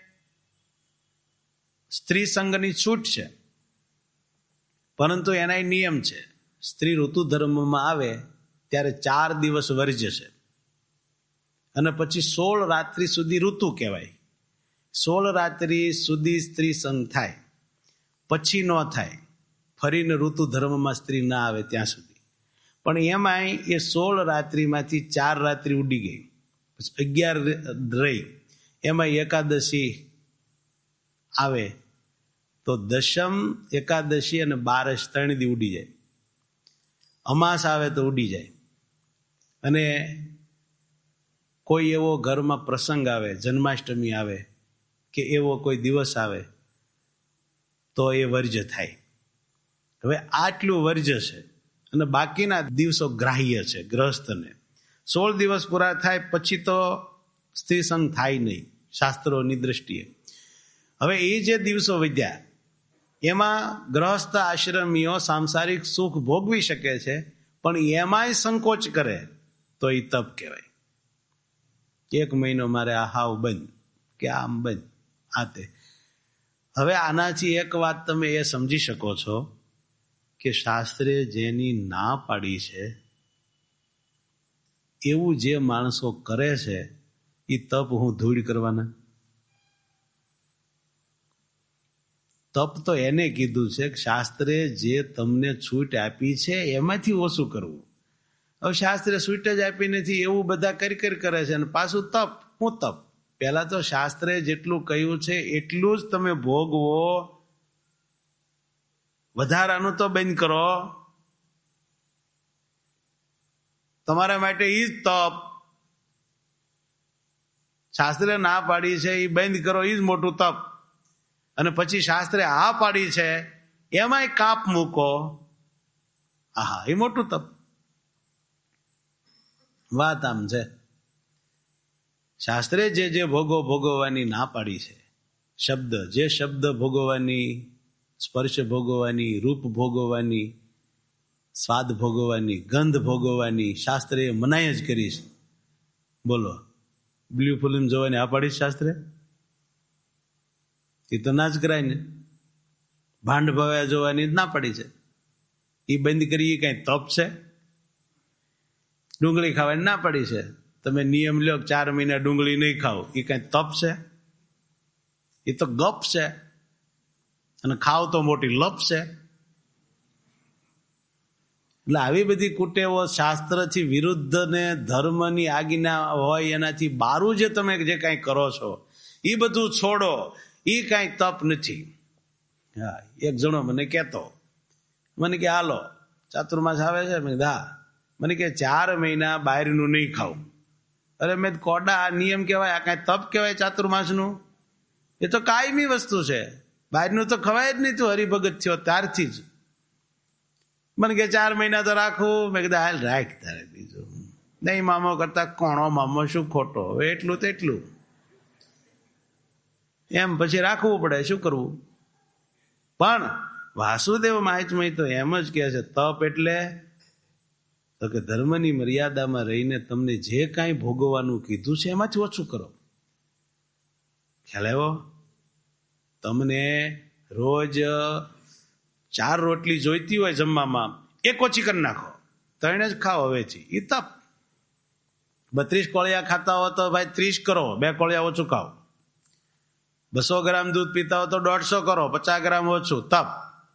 સ્ત્રી સંગની છૂટ છે, પરંતુ એના નિયમ છે. સ્ત્રી ઋતુ ધર્મમાં આવે ત્યારે 4 દિવસ વર્જ્ય છે અને પછી 16 રાત્રિ સુધી ઋતુ કહેવાય. 16 રાત્રિ સુધી સ્ત્રી સંગ થાય, પછી ન થાય, ફરીને ઋતુ ધર્મમાં સ્ત્રી ના આવે ત્યાં સુધી. પણ એમાંય એ 16 રાત્રિમાંથી 4 રાત્રિ ઉડી ગઈ, પછી 11 રહી, એમાં એકાદશી આવે તો દશમ, એકાદશી અને 12 3 દી ઉડી જાય. અમાસ આવે તો ઉડી જાય. અને કોઈ એવો ઘરમાં પ્રસંગ આવે, જન્માષ્ટમી આવે કે એવો કોઈ દિવસ આવે તો એ વર્જ્ય થાય. હવે આટલું વર્જ્ય છે અને બાકીના દિવસો ગ્રાહ્ય છે ગ્રહસ્થને. 16 દિવસ પૂરા થાય પછી તો સ્ત્રી સંગ થાય નહીં શાસ્ત્રોની દ્રષ્ટિએ. હવે એ જે દિવસો વધ્યા એમાં ગ્રહસ્થ આશ્રમીઓ સાંસારિક સુખ ભોગવી શકે છે, પણ એમાંય સંકોચ કરે તો એ તપ કહેવાય. 1 મહિનો મારે આ હાવ બંધ કે આમ બંધ આ તે. હવે આનાથી એક વાત તમે એ સમજી શકો છો કે શાસ્ત્રે જેની ના પાડી છે એવું જે માણસો કરે છે એ તપ હું ધૂળ કરવાના. તપ તો એને કીધું છે કે શાસ્ત્રે જે તમને છૂટ આપી છે એમાંથી ઓછું કરવું. હવે શાસ્ત્રે છૂટ જ આપી નથી એવું બધા કરી કરે છે અને પાછું તપ. હું તપ? પહેલા તો શાસ્ત્રે જેટલું કહ્યું છે એટલું જ તમે ભોગવો, વધારાનું તો બંધ કરો. તમારા માટે ઈ જ તપ. શાસ્ત્રે ના પાડી છે એ બંધ કરો, એ જ મોટું તપ. અને પછી શાસ્ત્રે આ પાડી છે એમાંય કાપ મૂકો, આહા એ મોટું તપ. વાત આમ છે. શાસ્ત્રે જે ભોગો ભોગવવાની ના પાડી છે, શબ્દ જે શબ્દ ભોગવવાની, સ્પર્શ ભોગવવાની, રૂપ ભોગવવાની, સ્વાદ ભોગવવાની, ગંધ ભોગવવાની શાસ્ત્રે મનાઈ જ કરી છે. બોલો, બ્લુ ફિલ્મ જોવાની આ પાડી શાસ્ત્રે? એ તો ના જ કરાય ને. ભાંડ ભવ્યા જોવાની જ ના પડી છે, એ બંધ કરી. કઈ તપ છે? ડુંગળી ખાવાની ના પડી છે, તમે નિયમ લ્યો 4 મહિના ડુંગળી નહીં ખાવ, એ કઈ તપ છે? એ તો ગપ છે, અને ખાવ તો મોટી લપ છે. એટલે આવી બધી કુટેવો શાસ્ત્રથી વિરુદ્ધ ને ધર્મની આજ્ઞા હોય એનાથી બારું જે તમે જે કાંઈ કરો છો એ બધું છોડો. એ કાંઈ તપ નથી. હા, એક જણો મને કહેતો, મને કે હાલો ચાતુર્માસ આવે છે, મેં હા, મને કે 4 મહિના બહારનું નહીં ખાવું. અરે મેં કોડા આ નિયમ કહેવાય, આ કાંઈ તપ કહેવાય ચાતુર્માસનું? એ તો કાયમી વસ્તુ છે, બહારનું તો ખવાય જ નહીં. તું હરિભગત થયો ત્યારથી જ મને કે 4 મહિના તો રાખવું. મેં કીધું હાલ રાખ તારે, બીજું નહીં. મામો કરતા કોણો મામો શું ખોટો, હવે એટલું તેટલું એમ પછી રાખવું પડે, શું કરવું. પણ વાસુદેવ મહાત્મય તો એમ જ કહે છે, તપ એટલે તો કે ધર્મની મર્યાદામાં રહીને તમને જે કાંઈ ભોગવવાનું કીધું છે એમાંથી ઓછું કરો. ખ્યાલ આવ્યો? તમને રોજ 4 રોટલી જોઈતી હોય જમવામાં, 1 ઓછી કરી નાખો, 3 જ ખાઓ હવેથી. એ તપ. 32 કોળિયા ખાતા હો તો ભાઈ 30 કરો, 2 કોળિયા ઓછું ખાઓ. 200 ગ્રામ દૂધ પીતા હો તો 150 કરો, 50 ગ્રામ ઓછું. તપ.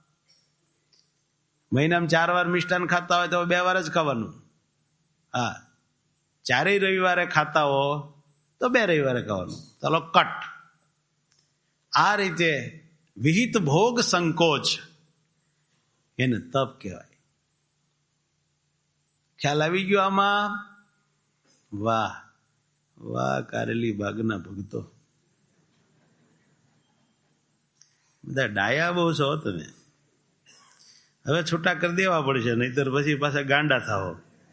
મહિનામાં 4 વાર મિષ્ટાન ખાતા હોય તો 2 વાર જ ખાવાનું. હા, 4 રવિવારે ખાતા હો તો 2 રવિવારે ખાવાનું. ચાલો કટ. આ રીતે વિહિત ભોગ સંકોચ એને તપ કહેવાય. ખ્યાલ આવી ગયો આમાં? વાહ વાહ, કારેલી બાગના ભક્તો બધા ડાયા બહુ છો તમે. હવે છૂટા કરી દેવા પડશે, નહીતર પછી પાછા ગાંડા થાઓ.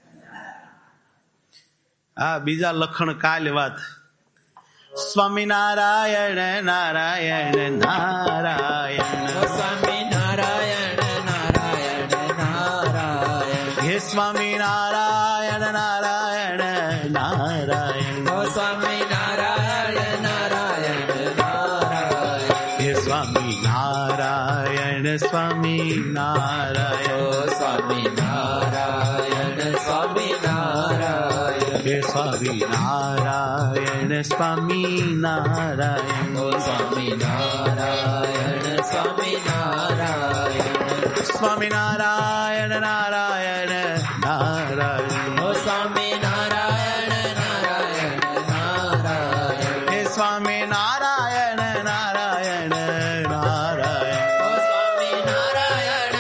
હા, બીજા લખણ કાલ વાત. સ્વામિનારાયણ નારાયણ નારાયણ, સ્વામિનારાયણ નારાયણ નારાયણ, હે સ્વામિનારાયણ નારાયણ નારાયણ, સ્વામિનારાયણ નારાયણ નારાયણ, હે સ્વામિનારાયણ સ્વામિનારાયણ, સ્વામિનારાયણ સ્વામિનારાયણ, હે સ્વામિનારાયણ સ્વામિનારાયણ, સ્વામિનારાયણ સ્વામિનારાયણ, સ્વામિનારાયણ નારાયણ નારાયણ, સ્વામિનારાયણ નારાયણ નારાયણ, હે સ્વામિનારાયણ નારાયણ નારાયણ, સ્વામિનારાયણ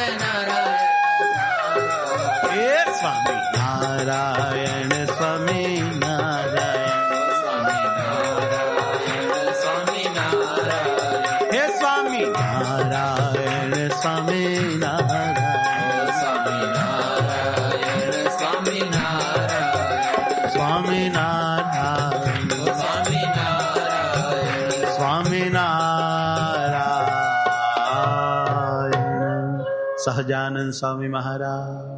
નારાયણ, હે સ્વામિનારાયણ સ્વામિનારાયણ, સ્વામિનારાયણ હે સ્વામિનારાયણ સ્વામિનારાયણ, સ્વામિનારાયણ સ્વામિનારાયણ, સ્વામિનારાયણ સ્વામિનારાયણ. સ્વામિનારાયણ. સહજાનંદ સ્વામી મહારાજ.